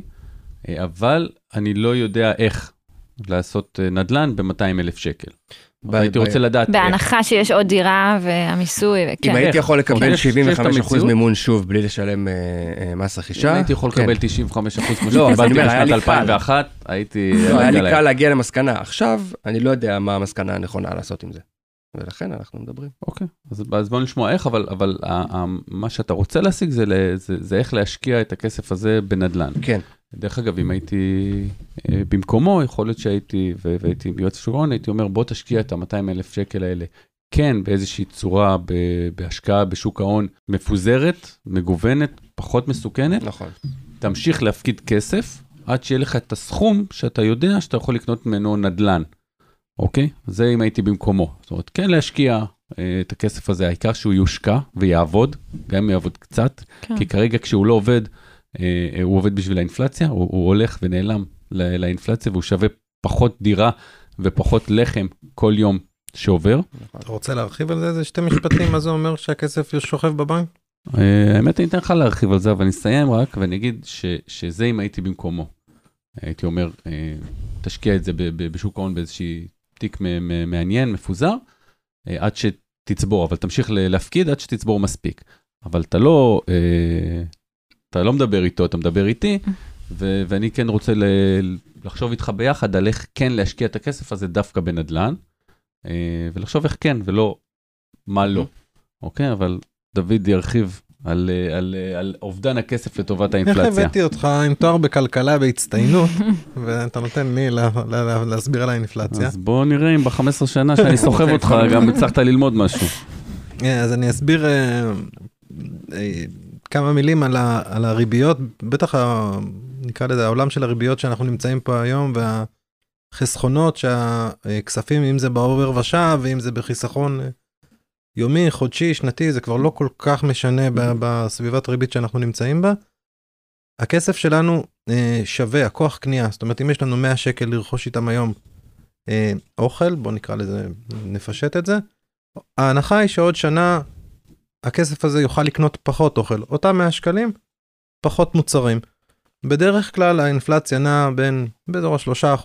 אבל אני לא יודע איך לעשות נדל"ן ב-200,000 שקל. הייתי רוצה לדעת איך. בהנחה שיש עוד דירה והמיסוי, וכן. אם הייתי יכול לקבל 75% מימון שוב, בלי לשלם מס רכישה. אם הייתי יכול לקבל 95% כמו שקיבלתי בשנת 2001, הייתי... היה לי קל להגיע למסקנה. עכשיו, אני לא יודע מה המסקנה הנכונה לעשות עם זה. ולכן אנחנו מדברים. אוקיי, אז בואו נשמוע איך, אבל מה שאתה רוצה להשיג זה איך להשקיע את הכסף הזה בנדל"ן. כן. דרך אגב, אם הייתי במקומו, יכול להיות שהייתי, והייתי ביועץ שוק ההון, הייתי אומר, בוא תשקיע את ה-200,000 שקל האלה, כן, באיזושהי צורה, בהשקעה בשוק ההון מפוזרת, מגוונת, פחות מסוכנת. נכון. תמשיך להפקיד כסף, עד שיהיה לך את הסכום שאתה יודע שאתה יכול לקנות ממנו נדל"ן. אוקיי? זה אם הייתי במקומו. זאת אומרת, כן להשקיע את הכסף הזה, העיקר שהוא יושקע ויעבוד, גם אם יעבוד קצת, כי כרגע כשהוא לא עובד, הוא עובד בשביל האינפלציה, הוא הולך ונעלם לאינפלציה, והוא שווה פחות דירה ופחות לחם כל יום שעובר. אתה רוצה להרחיב על זה? איזה 2 משפטים, מה זה אומר שהכסף שוכב בבנק? האמת, אני אתן לך להרחיב על זה, אבל אני אסיים רק, ואני אגיד שזה אם הייתי במקומו. הייתי אומר, תשקיע את זה בשוק ההון באיזושהי תיק מעניין, מפוזר, עד שתצבור, אבל תמשיך להפקיד עד שתצבור מספיק. אבל אתה לא מדבר איתו, אתה מדבר איתי, ואני כן רוצה לחשוב איתך ביחד על איך כן להשקיע את הכסף הזה דווקא בנדל"ן, ולחשוב איך כן ולא מה לא. אוקיי, אבל דוד ירחיב על אובדן הכסף לטובת האינפלציה. איך הבאתי אותך עם תואר בכלכלה בהצטיינות, ואתה נותן לי להסביר על האינפלציה. אז בוא נראה אם ב-15 שנה שאני סוחב אותך, גם הצלחת ללמוד משהו. אז אני אסביר כמה מילים על הריביות, בטח נקרא לזה העולם של הריביות שאנחנו נמצאים פה היום, והחסכונות שהכספים, אם זה בעובר ושב, ואם זה בחיסכון יומי, חודשי, שנתי, זה כבר לא כל כך משנה בסביבת ריבית שאנחנו נמצאים בה. הכסף שלנו שווה, הכוח קנייה, זאת אומרת, אם יש לנו 100 שקל לרכוש איתם היום אוכל, בוא נקרא לזה, נפשט את זה, ההנחה היא שעוד שנה הכסף הזה יוכל לקנות פחות אוכל, אותם 100 שקלים, פחות מוצרים. בדרך כלל האינפלציה נעה באזור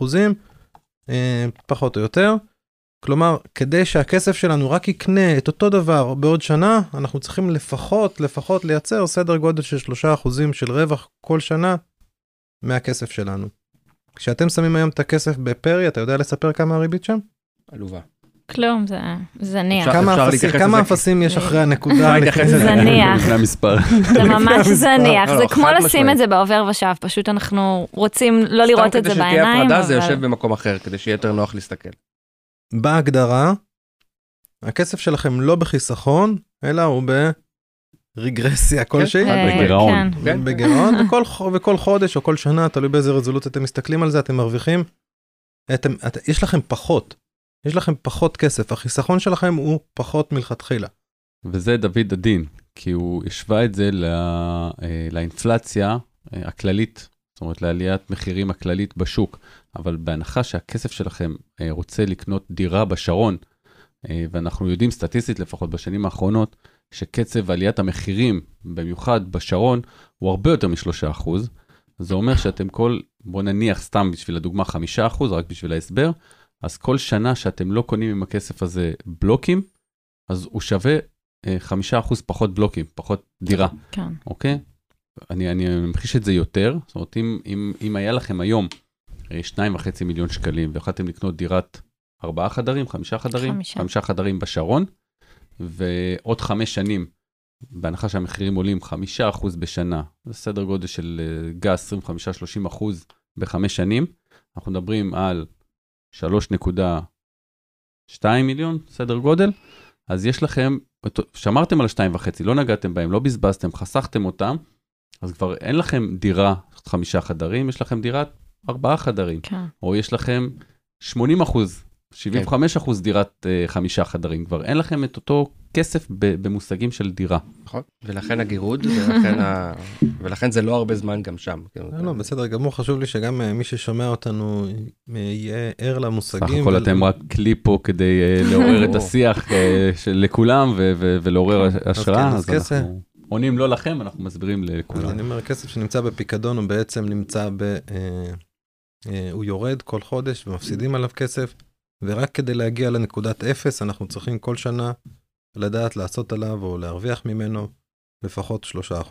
3%, פחות או יותר, כלומר, כדי שהכסף שלנו רק יקנה את אותו דבר בעוד שנה, אנחנו צריכים לפחות לייצר סדר גודל של 3% של רווח כל שנה מהכסף שלנו. כשאתם שמים היום את הכסף בפרי, אתה יודע לספר כמה הריבית שם? עלובה. כלום, זה זניח. כמה אפסים יש אחרי הנקודה? זניח. זה ממש זניח. זה כמו חד לשים משמעית. את זה בעובר ושב, פשוט אנחנו רוצים לא לראות את זה סתם כדי בעיניים. שתהיה הפרדה, זה יושב במקום אחר, כדי שיהיה יותר נוח להסתכל. בהגדרה, הכסף שלכם לא בחיסכון, אלא הוא ברגרסיה כלשהי. בגירעון. כן. בגירעון, וכל חודש או כל שנה, תלוי באיזה רזולוציה אתם מסתכלים על זה, אתם מרוויחים, יש לכם פחות כסף, החיסכון שלכם הוא פחות מלכתחילה. וזה דוד עדין, כי הוא השווה את זה לאינפלציה הכללית, זאת אומרת לעליית מחירים הכללית בשוק, אבל בהנחה שהכסף שלכם רוצה לקנות דירה בשרון, ואנחנו יודעים סטטיסטית לפחות בשנים האחרונות, שקצב עליית המחירים, במיוחד בשרון, הוא הרבה יותר מ3%, זה אומר שאתם בוא נניח סתם בשביל הדוגמה 5%, רק בשביל ההסבר, אז כל שנה שאתם לא קונים עם הכסף הזה בלוקים, אז הוא שווה 5% פחות בלוקים, פחות דירה. כן. אוקיי? אני ממחיש את זה יותר, זאת אומרת, אם היה לכם היום 2.5 מיליון שקלים, ויכולתם לקנות דירת 4 חדרים, 5 חדרים, 5 חדרים בשרון, ועוד 5 שנים, בהנחה שהמחירים עולים 5% בשנה, זה סדר גודל של גז 25-30% ב5 שנים, אנחנו מדברים על 3.2 מיליון, סדר גודל, אז יש לכם, שמרתם על 2.5, לא נגעתם בהם, לא בזבזתם, חסכתם אותם, אז כבר אין לכם דירה 5 חדרים, יש לכם דירת 4 חדרים, כן. או יש לכם 80%, 75% דירת 5 חדרים, כבר אין לכם את אותו כסף במושגים של דירה. נכון, ולכן הגירוד, ולכן זה לא הרבה זמן גם שם. לא, בסדר גמור, חשוב לי שגם מי ששומע אותנו יהיה ער למושגים. סך הכל אתם רק כלי פה כדי לעורר את השיח לכולם ולעורר השראה, אז אנחנו עונים לא לכם, אנחנו מסבירים לכולם. אז אני אומר, הכסף שנמצא בפיקדון הוא בעצם נמצא הוא יורד כל חודש ומפסידים עליו כסף, ורק כדי להגיע לנקודת 0, אנחנו צריכים כל שנה לדעת לעשות עליו או להרוויח ממנו לפחות 3%.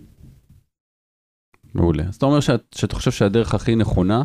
מעולה. אז אתה אומר שאתה חושב שהדרך הכי נכונה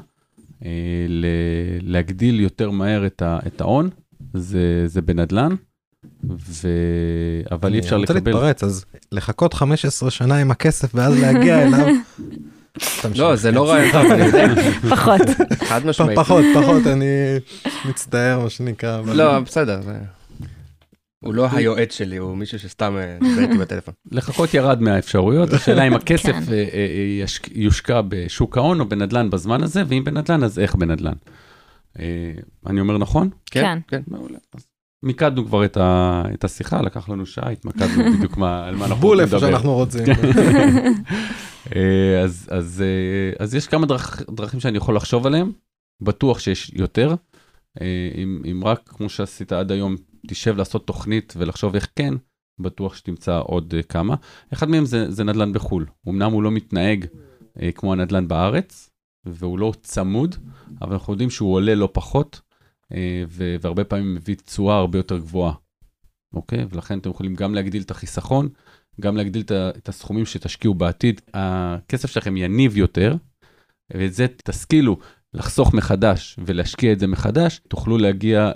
להגדיל יותר מהר את ההון, זה בנדלן, אבל אי אפשר לקבל... אני רוצה להתפרץ, אז לחכות 15 שנה עם הכסף ואז להגיע אליו... לא, זה לא רעיון טוב, אני יודע. פחות. חד משמעית. פחות, אני מצטער, מה שנקרא. לא, בסדר. הוא לא היועץ שלי, הוא מישהו שסתם דבר איתי בטלפון. לחכות ירד מהאפשרויות, השאלה אם הכסף יושקע בשוק ההון או בנדלן בזמן הזה, ואם בנדלן, אז איך בנדלן? אני אומר נכון? כן. מעולה. מיקדנו כבר את השיחה, לקח לנו שעה, התמקדנו בדיוק על מה אנחנו בול איפה שאנחנו רוצים. אז יש כמה דרכים שאני יכול לחשוב עליהם, בטוח שיש יותר, אם רק כמו שעשית עד היום, תשב לעשות תוכנית ולחשוב איך כן, בטוח שתמצא עוד כמה. אחד מהם זה נדל"ן בחול, אמנם הוא לא מתנהג כמו הנדל"ן בארץ, והוא לא צמוד, אבל אנחנו יודעים שהוא עולה לא פחות, והרבה פעמים מביא תשואה הרבה יותר גבוהה. אוקיי? ולכן אתם יכולים גם להגדיל את החיסכון, גם להגדיל את הסכומים שתשקיעו בעתיד. הכסף שלכם יניב יותר, ואת זה תשכילו לחסוך מחדש ולהשקיע את זה מחדש, תוכלו להגיע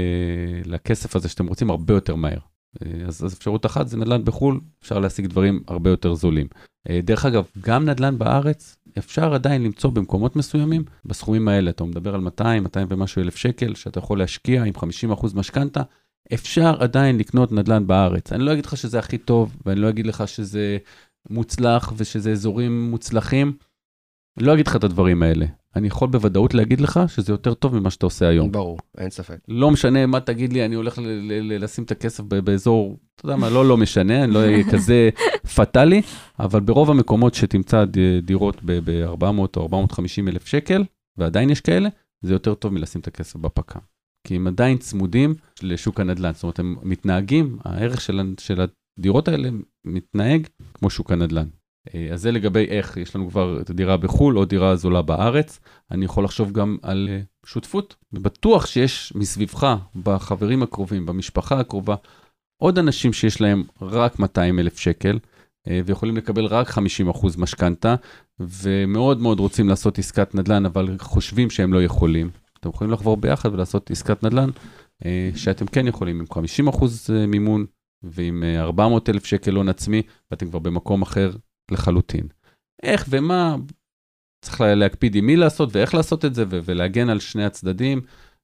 לכסף הזה שאתם רוצים הרבה יותר מהר. אז אפשרות אחת זה נדל"ן בחול, אפשר להשיג דברים הרבה יותר זולים. דרך אגב, גם נדל"ן בארץ, אפשר עדיין למצוא במקומות מסוימים, בסכומים האלה, אתה מדבר על 200 ומשהו אלף שקל, שאתה יכול להשקיע עם 50% משכנתה, אפשר עדיין לקנות נדל"ן בארץ. אני לא אגיד לך שזה הכי טוב, ואני לא אגיד לך שזה מוצלח, ושזה אזורים מוצלחים, אני לא אגיד לך את הדברים האלה. אני יכול בוודאות להגיד לך שזה יותר טוב ממה שאתה עושה היום. ברור, אין ספק. לא משנה מה תגיד לי, אני הולך לשים את הכסף באזור, אתה יודע מה, לא משנה, אני לא אהיה כזה פטלי, אבל ברוב המקומות שתמצא דירות ב-400 או 450 אלף שקל, ועדיין יש כאלה, זה יותר טוב מלשים את הכסף בפקה. כי הם עדיין צמודים לשוק הנדל"ן, זאת אומרת, הם מתנהגים, הערך של הדירות האלה מתנהג כמו שוק הנדל"ן. אז זה לגבי איך, יש לנו כבר דירה בחול או דירה זולה בארץ, אני יכול לחשוב גם על שותפות, ובטוח שיש מסביבך, בחברים הקרובים, במשפחה הקרובה, עוד אנשים שיש להם רק 200 אלף שקל, ויכולים לקבל רק 50% משכנתה, ומאוד מאוד רוצים לעשות עסקת נדל"ן, אבל חושבים שהם לא יכולים. אתם יכולים לחבור ביחד ולעשות עסקת נדל"ן, שאתם כן יכולים עם 50% מימון, ועם 400 אלף שקל הון עצמי, ואתם כבר במקום אחר לחלוטין. איך ומה, צריך להקפיד עם מי לעשות, ואיך לעשות את זה, ולהגן על שני הצדדים,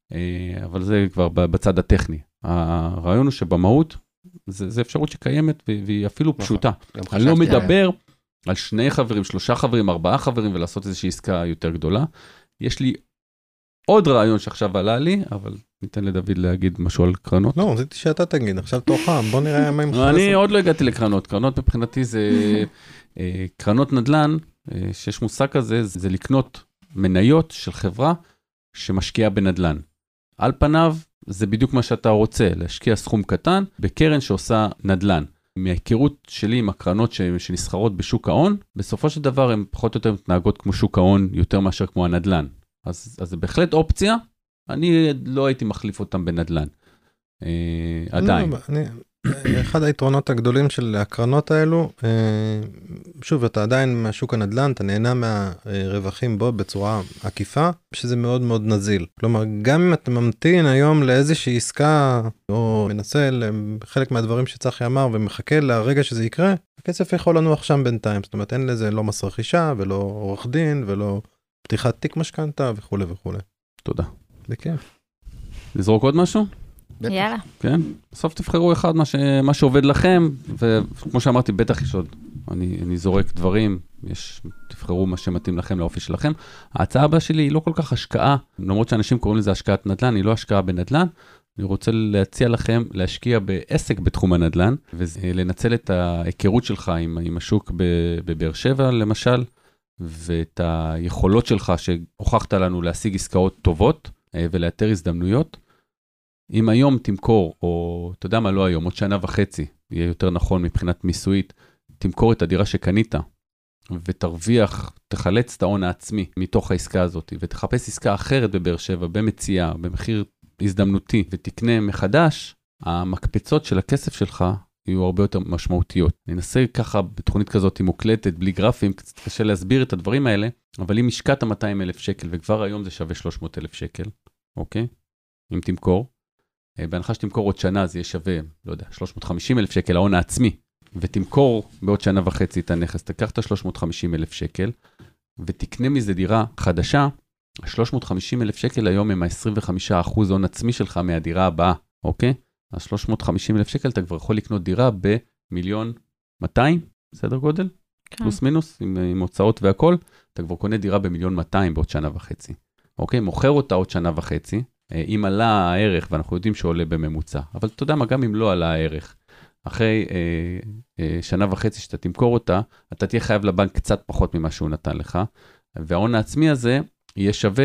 אבל זה כבר בצד הטכני. הרעיון הוא שבמהות, זה אפשרות שקיימת, והיא אפילו פשוטה. אני לא מדבר על 2 חברים, 3 חברים, 4 חברים, ולעשות איזושהי עסקה יותר גדולה. יש לי עוד רעיון שעכשיו עלה לי, אבל ניתן לדוד להגיד משהו על קרנות. לא, רציתי שאתה תגיד, עכשיו תורך, בוא נראה מה עם חלסון. אני עוד לא הגעתי לקרנות. קרנות מבחינתי זה קרנות נדל"ן, שיש מושג כזה, זה לקנות מניות של חברה שמשקיעה בנדל"ן. על פניו, זה בדיוק מה שאתה רוצה, להשקיע סכום קטן בקרן שעושה נדל"ן. מההיכרות שלי עם הקרנות שנסחרות בשוק ההון, בסופו של דבר הן פחות או יותר מתנהגות כמו שוק ההון, יותר מאשר כמו הנדל"ן. אז זה בהחלט אופציה, אני לא הייתי מחליף אותם בנדל"ן. עדיין. אחד היתרונות הגדולים של הקרנות האלו, שוב, אתה עדיין מהשוק הנדל"ן, אתה נהנה מהרווחים בו בצורה עקיפה, שזה מאוד מאוד נזיל. כלומר, גם אם אתה ממתין היום לאיזושהי עסקה, או מנסה חלק מהדברים שצחי אמר, ומחכה לרגע שזה יקרה, הכסף יכול לנוח שם בינתיים. זאת אומרת, אין לזה לא מס רכישה, ולא עורך דין, ולא פתיחת תיק משכנתה, וכו' וכו'. תודה. בכיף. לזרוק עוד משהו? יאללה. כן, בסוף תבחרו אחד מה שעובד לכם, וכמו שאמרתי, בטח יש עוד. אני זורק דברים, תבחרו מה שמתאים לכם לאופי שלכם. ההצעה הבאה שלי היא לא כל כך השקעה, למרות שאנשים קוראים לזה השקעת נדל"ן, היא לא השקעה בנדל"ן, אני רוצה להציע לכם להשקיע בעסק בתחום הנדל"ן, ולנצל את ההיכרות שלך עם השוק בבאר שבע, למשל, ואת היכולות שלך שהוכחת לנו להשיג עסקאות טובות, ולאתר הזדמנויות. אם היום תמכור, או אתה יודע מה, לא היום, עוד 1.5 שנה, יהיה יותר נכון מבחינת מיסויית, תמכור את הדירה שקנית, ותרוויח, תחלץ את ההון העצמי מתוך העסקה הזאת, ותחפש עסקה אחרת בבאר שבע, במציאה, במחיר הזדמנותי, ותקנה מחדש, המקפצות של הכסף שלך יהיו הרבה יותר משמעותיות. ננסה ככה בתוכנית כזאת מוקלטת, בלי גרפים, קצת קשה להסביר את הדברים האלה, אבל אם השקעת 200,000 שקל, וכבר היום זה שווה 300,000 שקל, אוקיי? אם תמכור, בהנחה שתמכור עוד שנה, זה יהיה שווה, לא יודע, 350,000 שקל, ההון העצמי, ותמכור בעוד 1.5 שנה את הנכס, תקח את 350,000 שקל, ותקנה מזה דירה חדשה, 350,000 שקל היום הם 25% הון עצמי שלך מהדירה הבאה, אוקיי? אז 350,000 שקל אתה כבר יכול לקנות דירה ב1,200,000, סדר גודל, כן. פלוס מינוס, עם הוצאות והכל, אתה כבר קונה דירה ב1,200,000 בעוד 1.5 שנה, אוקיי? מוכר אותה עוד 1.5 שנה, אם עלה הערך, ואנחנו יודעים שעולה בממוצע, אבל אתה יודע מה, גם אם לא עלה הערך, אחרי 1.5 שנה שאתה תמכור אותה, אתה תהיה חייב לבנק קצת פחות ממה שהוא נתן לך, וההון העצמי הזה יהיה שווה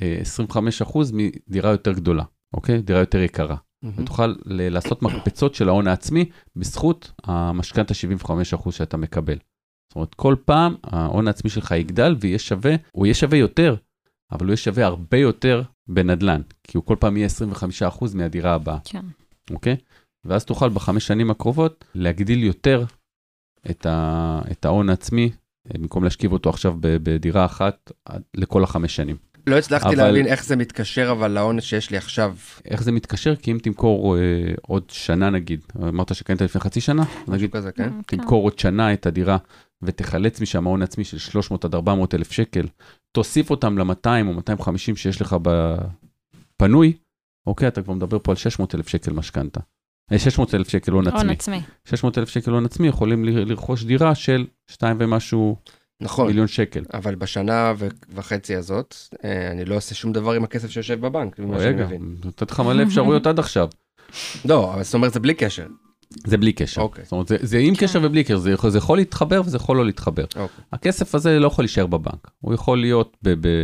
25% מדירה יותר גדולה, אוקיי? דירה יותר יקרה. ותוכל לעשות מקפצות של ההון העצמי, בזכות המשכנתא 75% שאתה מקבל. זאת אומרת, כל פעם ההון העצמי שלך יגדל, הוא יהיה שווה יותר, אבל הוא יהיה שווה הרבה יותר בנדלן, כי הוא כל פעם יהיה 25% מהדירה הבאה. כן. אוקיי? ואז תוכל ב5 שנים הקרובות להגדיל יותר את ההון העצמי, במקום להשכיב אותו עכשיו בדירה אחת לכל 5 שנים. לא הצלחתי להבין איך זה מתקשר, אבל להון שיש לי עכשיו. איך זה מתקשר? כי אם תמכור עוד שנה נגיד, אמרת שקנית לפני חצי שנה? משהו כזה, כן? תמכור עוד שנה את הדירה, ותחלץ משם ההון עצמי של 300 עד 400 אלף שקל, תוסיף אותם ל-200 או 250 שיש לך בפנוי, אוקיי, אתה כבר מדבר פה על 600 אלף שקל משכנתה. 600 אלף שקל הון עצמי. 600 אלף שקל הון עצמי יכולים לרכוש דירה של 2 ומשהו מיליון שקל. אבל בשנה וחצי הזאת, אני לא עושה שום דבר עם הכסף שיושב בבנק. רגע, נתת לך מלא אפשרויות עד עכשיו. לא, אבל זאת אומרת, זה בלי קשר. זה בלי קשר. זאת אומרת, זה עם קשר ובלי קשר. זה יכול להתחבר וזה יכול לא להתחבר. הכסף הזה לא יכול להישאר בבנק. הוא יכול להיות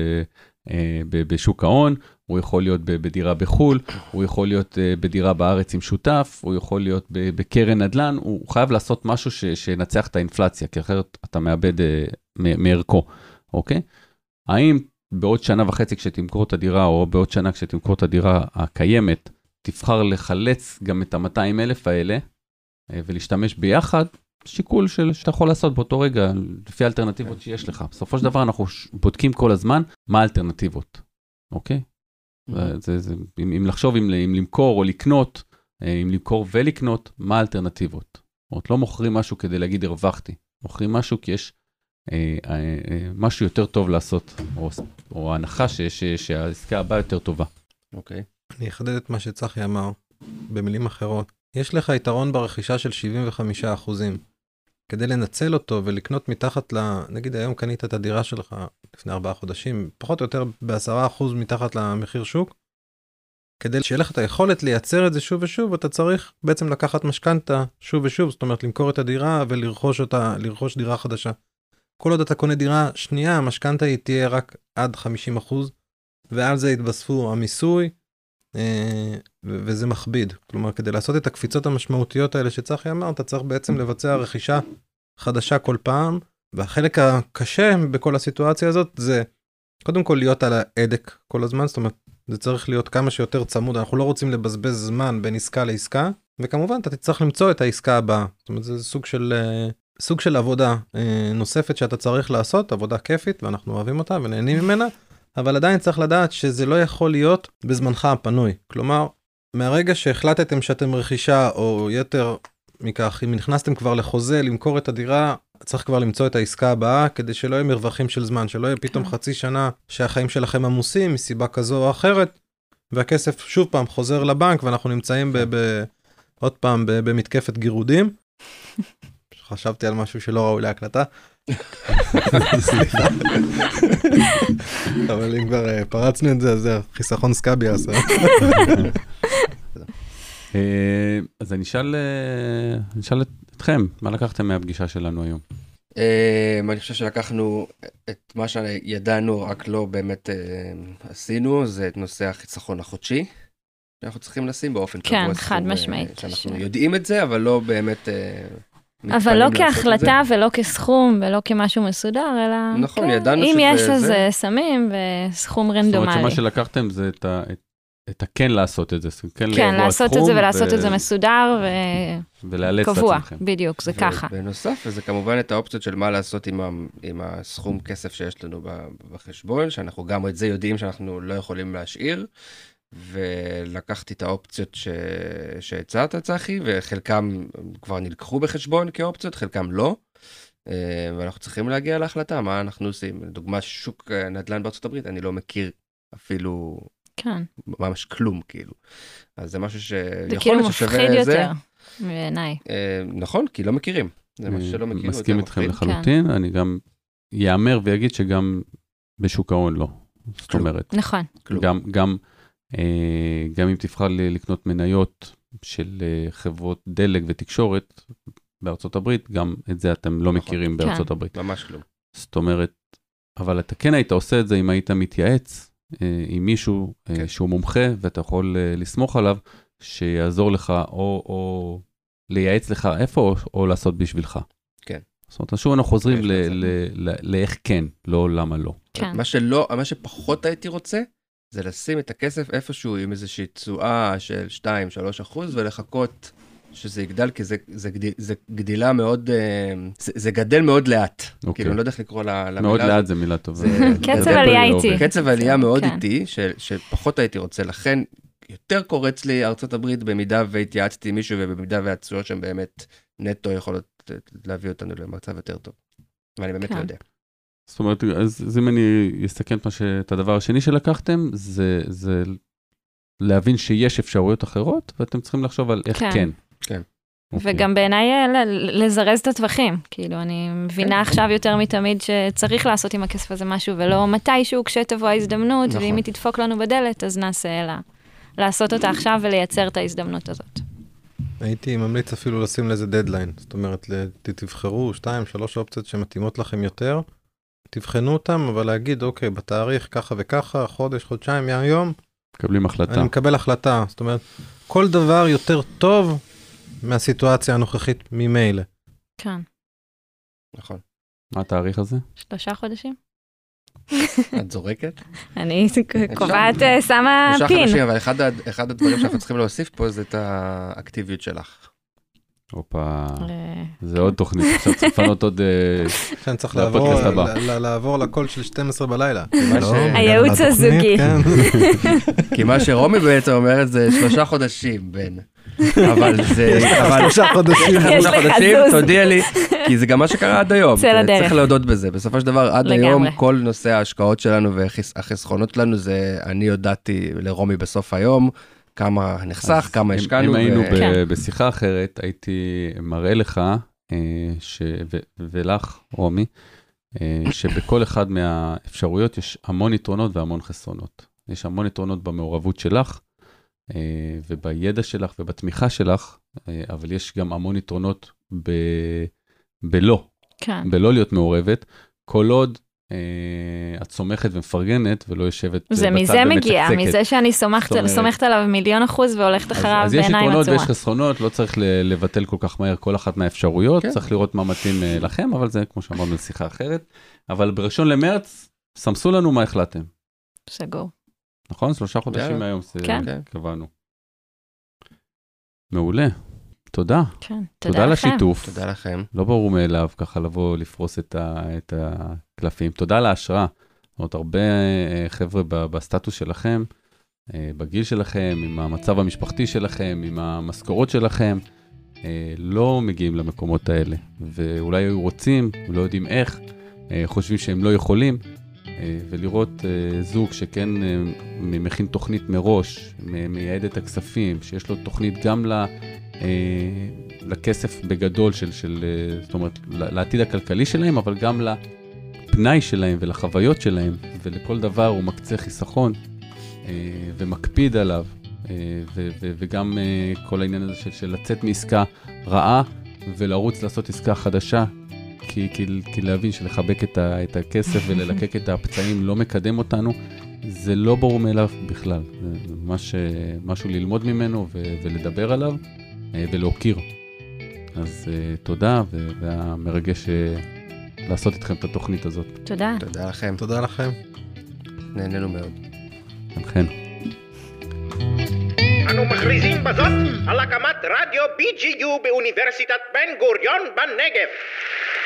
בשוק ההון, הוא יכול להיות בדירה בחול, הוא יכול להיות בדירה בארץ עם שותף, הוא יכול להיות בקרן נדל"ן, הוא חייב לעשות משהו שנצח את האינפלציה, כי אחרת אתה מאבד מערכו, אוקיי? האם בעוד שנה וחצי כשתמכור את הדירה, או בעוד שנה כשתמכור את הדירה הקיימת, תבחר לחלץ גם את ה-200,000 האלה, ולהשתמש ביחד, שיקול שאתה יכול לעשות באותו רגע, לפי האלטרנטיבות שיש לך. בסופו של דבר אנחנו בודקים כל הזמן מה האלטרנטיבות, אוקיי? אם לחשוב אם למכור או לקנות, אם למכור ולקנות, מה האלטרנטיבות? זאת אומרת, לא מוכרים משהו כדי להגיד הרווחתי, מוכרים משהו כי יש משהו יותר טוב לעשות, או ההנחה שהעסקה הבאה יותר טובה. אוקיי. אני אחדד את מה שצחי אמר, במילים אחרות. יש לך יתרון ברכישה של 75%. כדי לנצל אותו ולקנות מתחת נגיד היום קנית את הדירה שלך לפני 4 חודשים, פחות או יותר ב10% מתחת למחיר שוק, כדי שיהיה לך את היכולת לייצר את זה שוב ושוב, אתה צריך בעצם לקחת משכנתה שוב ושוב, זאת אומרת למכור את הדירה ולרכוש דירה חדשה. כל עוד אתה קונה דירה שנייה, המשכנתה היא תהיה רק עד 50%, ועל זה יתווספו המיסוי, וזה מכביד. כלומר, כדי לעשות את הקפיצות המשמעותיות האלה שצחי אמר, אתה צריך בעצם לבצע רכישה חדשה כל פעם, והחלק הקשה בכל הסיטואציה הזאת זה, קודם כל להיות על העדק כל הזמן, זאת אומרת, זה צריך להיות כמה שיותר צמוד, אנחנו לא רוצים לבזבז זמן בין עסקה לעסקה, וכמובן אתה תצטרך למצוא את העסקה הבאה, זאת אומרת, זה סוג של עבודה נוספת שאתה צריך לעשות, עבודה כיפית, ואנחנו אוהבים אותה ונהנים ממנה, אבל עדיין צריך לדעת שזה לא יכול להיות בזמנך הפנוי. כלומר, מהרגע שהחלטתם שאתם רכישה, או יותר מכך, אם נכנסתם כבר לחוזה למכור את הדירה, צריך כבר למצוא את העסקה הבאה, כדי שלא יהיה מרווחים של זמן, שלא יהיה פתאום חצי שנה שהחיים שלכם עמוסים, מסיבה כזו או אחרת, והכסף שוב פעם חוזר לבנק, ואנחנו נמצאים עוד פעם במתקפת גירודים. חשבתי על משהו שלא ראוי להקלטה. סליחה. אבל אם כבר פרצנו את זה, אז זה חיסכון סקאבי עשה. אז אני אשאל אתכם, מה לקחתם מהפגישה שלנו היום? אני חושב שלקחנו את מה שידענו, רק לא באמת עשינו, זה את נושא החיסכון החודשי, שאנחנו צריכים לשים באופן קבוע. כן, חד משמעית. שאנחנו יודעים את זה, אבל לא באמת... אבל לא כהחלטה ולא כסכום ולא כמשהו מסודר, אלא... נכון, ידענו שזה... אם יש אז שמים וסכום רנדומלי. זאת אומרת שמה שלקחתם זה את הכן לעשות את זה. כן, לעשות את זה ולעשות את זה מסודר וקבוע. בדיוק, זה ככה. בנוסף, וזה כמובן את האופציות של מה לעשות עם הסכום כסף שיש לנו בחשבון, שאנחנו גם את זה יודעים שאנחנו לא יכולים להשאיר, ולקחתי את האופציות שהצעת צחי, וחלקם כבר נלקחו בחשבון כאופציות, חלקם לא, ואנחנו צריכים להגיע להחלטה, מה אנחנו עושים. לדוגמה, שוק נדל"ן בארצות הברית, אני לא מכיר אפילו ממש כלום, כאילו. אז זה משהו זה כאילו מפחיד יותר, בעיניי. נכון, כי לא מכירים. זה משהו שלא מכירים. מסכים איתכם לחלוטין, אני גם יאמר ויגיד שגם בשוק ההון לא. זאת אומרת. נכון. גם אם תבחר לקנות מניות של חברות דלק ותקשורת בארצות הברית, גם את זה אתם לא מכירים בארצות הברית. ממש כלום. זאת אומרת, אבל אתה כן היית עושה את זה אם היית מתייעץ עם מישהו שהוא מומחה, ואתה יכול לסמוך עליו, שיעזור לך או לייעץ לך איפה או לעשות בשבילך. כן. זאת אומרת, שוב אנחנו חוזרים לאיך כן, לא למה לא. כן. מה שפחות הייתי רוצה, זה לשים את הכסף איפשהו עם איזושהי תשואה של 2-3% ולחכות שזה יגדל, כי זה גדילה מאוד, זה גדל מאוד לאט. כאילו, אני לא יודע איך לקרוא למילה. מאוד לאט זה מילה טובה. קצב עלייה איטי. קצב עלייה מאוד איטי, שפחות הייתי רוצה. לכן, יותר קורץ לי ארצות הברית במידה והתייעצתי עם מישהו, ובמידה והתשואות שהן באמת נטו יכולות להביא אותנו למצב יותר טוב. ואני באמת לא יודע. זאת אומרת, אז אם אני אסתכן את הדבר השני שלקחתם, זה להבין שיש אפשרויות אחרות, ואתם צריכים לחשוב על איך כן. כן. וגם בעיניי לזרז את הטווחים. כאילו, אני מבינה עכשיו יותר מתמיד שצריך לעשות עם הכסף הזה משהו, ולא מתישהו כשתבוא ההזדמנות, ואם היא תדפוק לנו בדלת, אז נעשה לעשות אותה עכשיו ולייצר את ההזדמנות הזאת. הייתי ממליץ אפילו לשים לזה דדליין. זאת אומרת, תבחרו 2-3 אופציות שמתאימות לכם יותר, תבחנו אותם, אבל להגיד, אוקיי, בתאריך ככה וככה, חודש, חודשיים, מהיום, מקבלים החלטה. אני מקבל החלטה. זאת אומרת, כל דבר יותר טוב מהסיטואציה הנוכחית ממילא. כן. נכון. מה התאריך הזה? 3 חודשים. את זורקת? אני קובעת, שמה פין. 3 חודשים, אבל אחד הדברים שאנחנו צריכים להוסיף פה, זה את האקטיביות שלך. אופה, זה עוד תוכנית, עכשיו צריך לפנות עוד... עכשיו צריך לעבור לקול של 12 בלילה. הייעוץ הזוגי. כי מה שרומי בעצם אומרת זה 3 חודשים, בן. אבל זה... 3 חודשים. 3 חודשים, תודיע לי, כי זה גם מה שקרה עד היום. צריך להודות בזה. בסופו של דבר, עד היום, כל נושא ההשקעות שלנו והחסכונות שלנו, זה אני יודעתי לרומי בסוף היום, כמה נחסך, כמה השקענו. אם היינו בשיחה אחרת, הייתי מראה לך, ולך, רומי, שבכל אחד מהאפשרויות יש המון יתרונות והמון חסרונות. יש המון יתרונות במעורבות שלך, ובידע שלך ובתמיכה שלך, אבל יש גם המון יתרונות בלא. כן. בלא להיות מעורבת, כל עוד את סומכת ומפרגנת ולא יושבת בצד ומצקצקת. זה מזה מגיע, מזה שאני סומכת עליו 1,000,000% והולכת אחריו בעיניים עצומה. אז יש יתרונות ויש חסרונות, לא צריך לבטל כל כך מהר כל אחת מהאפשרויות, צריך לראות מה מתאים לכם, אבל זה כמו שאמרנו לשיחה אחרת. אבל ב1 למרץ, סמסו לנו מה החלטתם. סגור. נכון? 3 חודשים מהיום קבענו. מעולה. תודה. כן, תודה לשיתוף. תודה לכם. לא ברור מאליו ככה לבוא לפרוס את הקלפים. תודה להשראה. זאת אומרת, הרבה חבר'ה בסטטוס שלכם, בגיל שלכם, עם המצב המשפחתי שלכם, עם המשכורות שלכם, לא מגיעים למקומות האלה. ואולי היו רוצים, לא יודעים איך, חושבים שהם לא יכולים, ולראות זוג שכן מכין תוכנית מראש, מייעד את הכספים, שיש לו תוכנית גם לכסף בגדול זאת אומרת, לעתיד הכלכלי שלהם, אבל גם לפנאי שלהם ולחוויות שלהם, ולכל דבר הוא מקצה חיסכון ומקפיד עליו, וגם כל העניין הזה של לצאת מעסקה רעה ולרוץ לעשות עסקה חדשה, כי להבין שלחבק את הכסף וללקק את הפצעים לא מקדם אותנו, זה לא ברור מאליו בכלל. זה משהו ללמוד ממנו ולדבר עליו ולהוקיר. אז תודה, והמרגש לעשות איתכם את התוכנית הזאת. תודה. תודה לכם. תודה לכם. נהנינו מאוד. לכן. אנו מכריזים בזאת על הקמת רדיו BGU באוניברסיטת בן גוריון בנגב.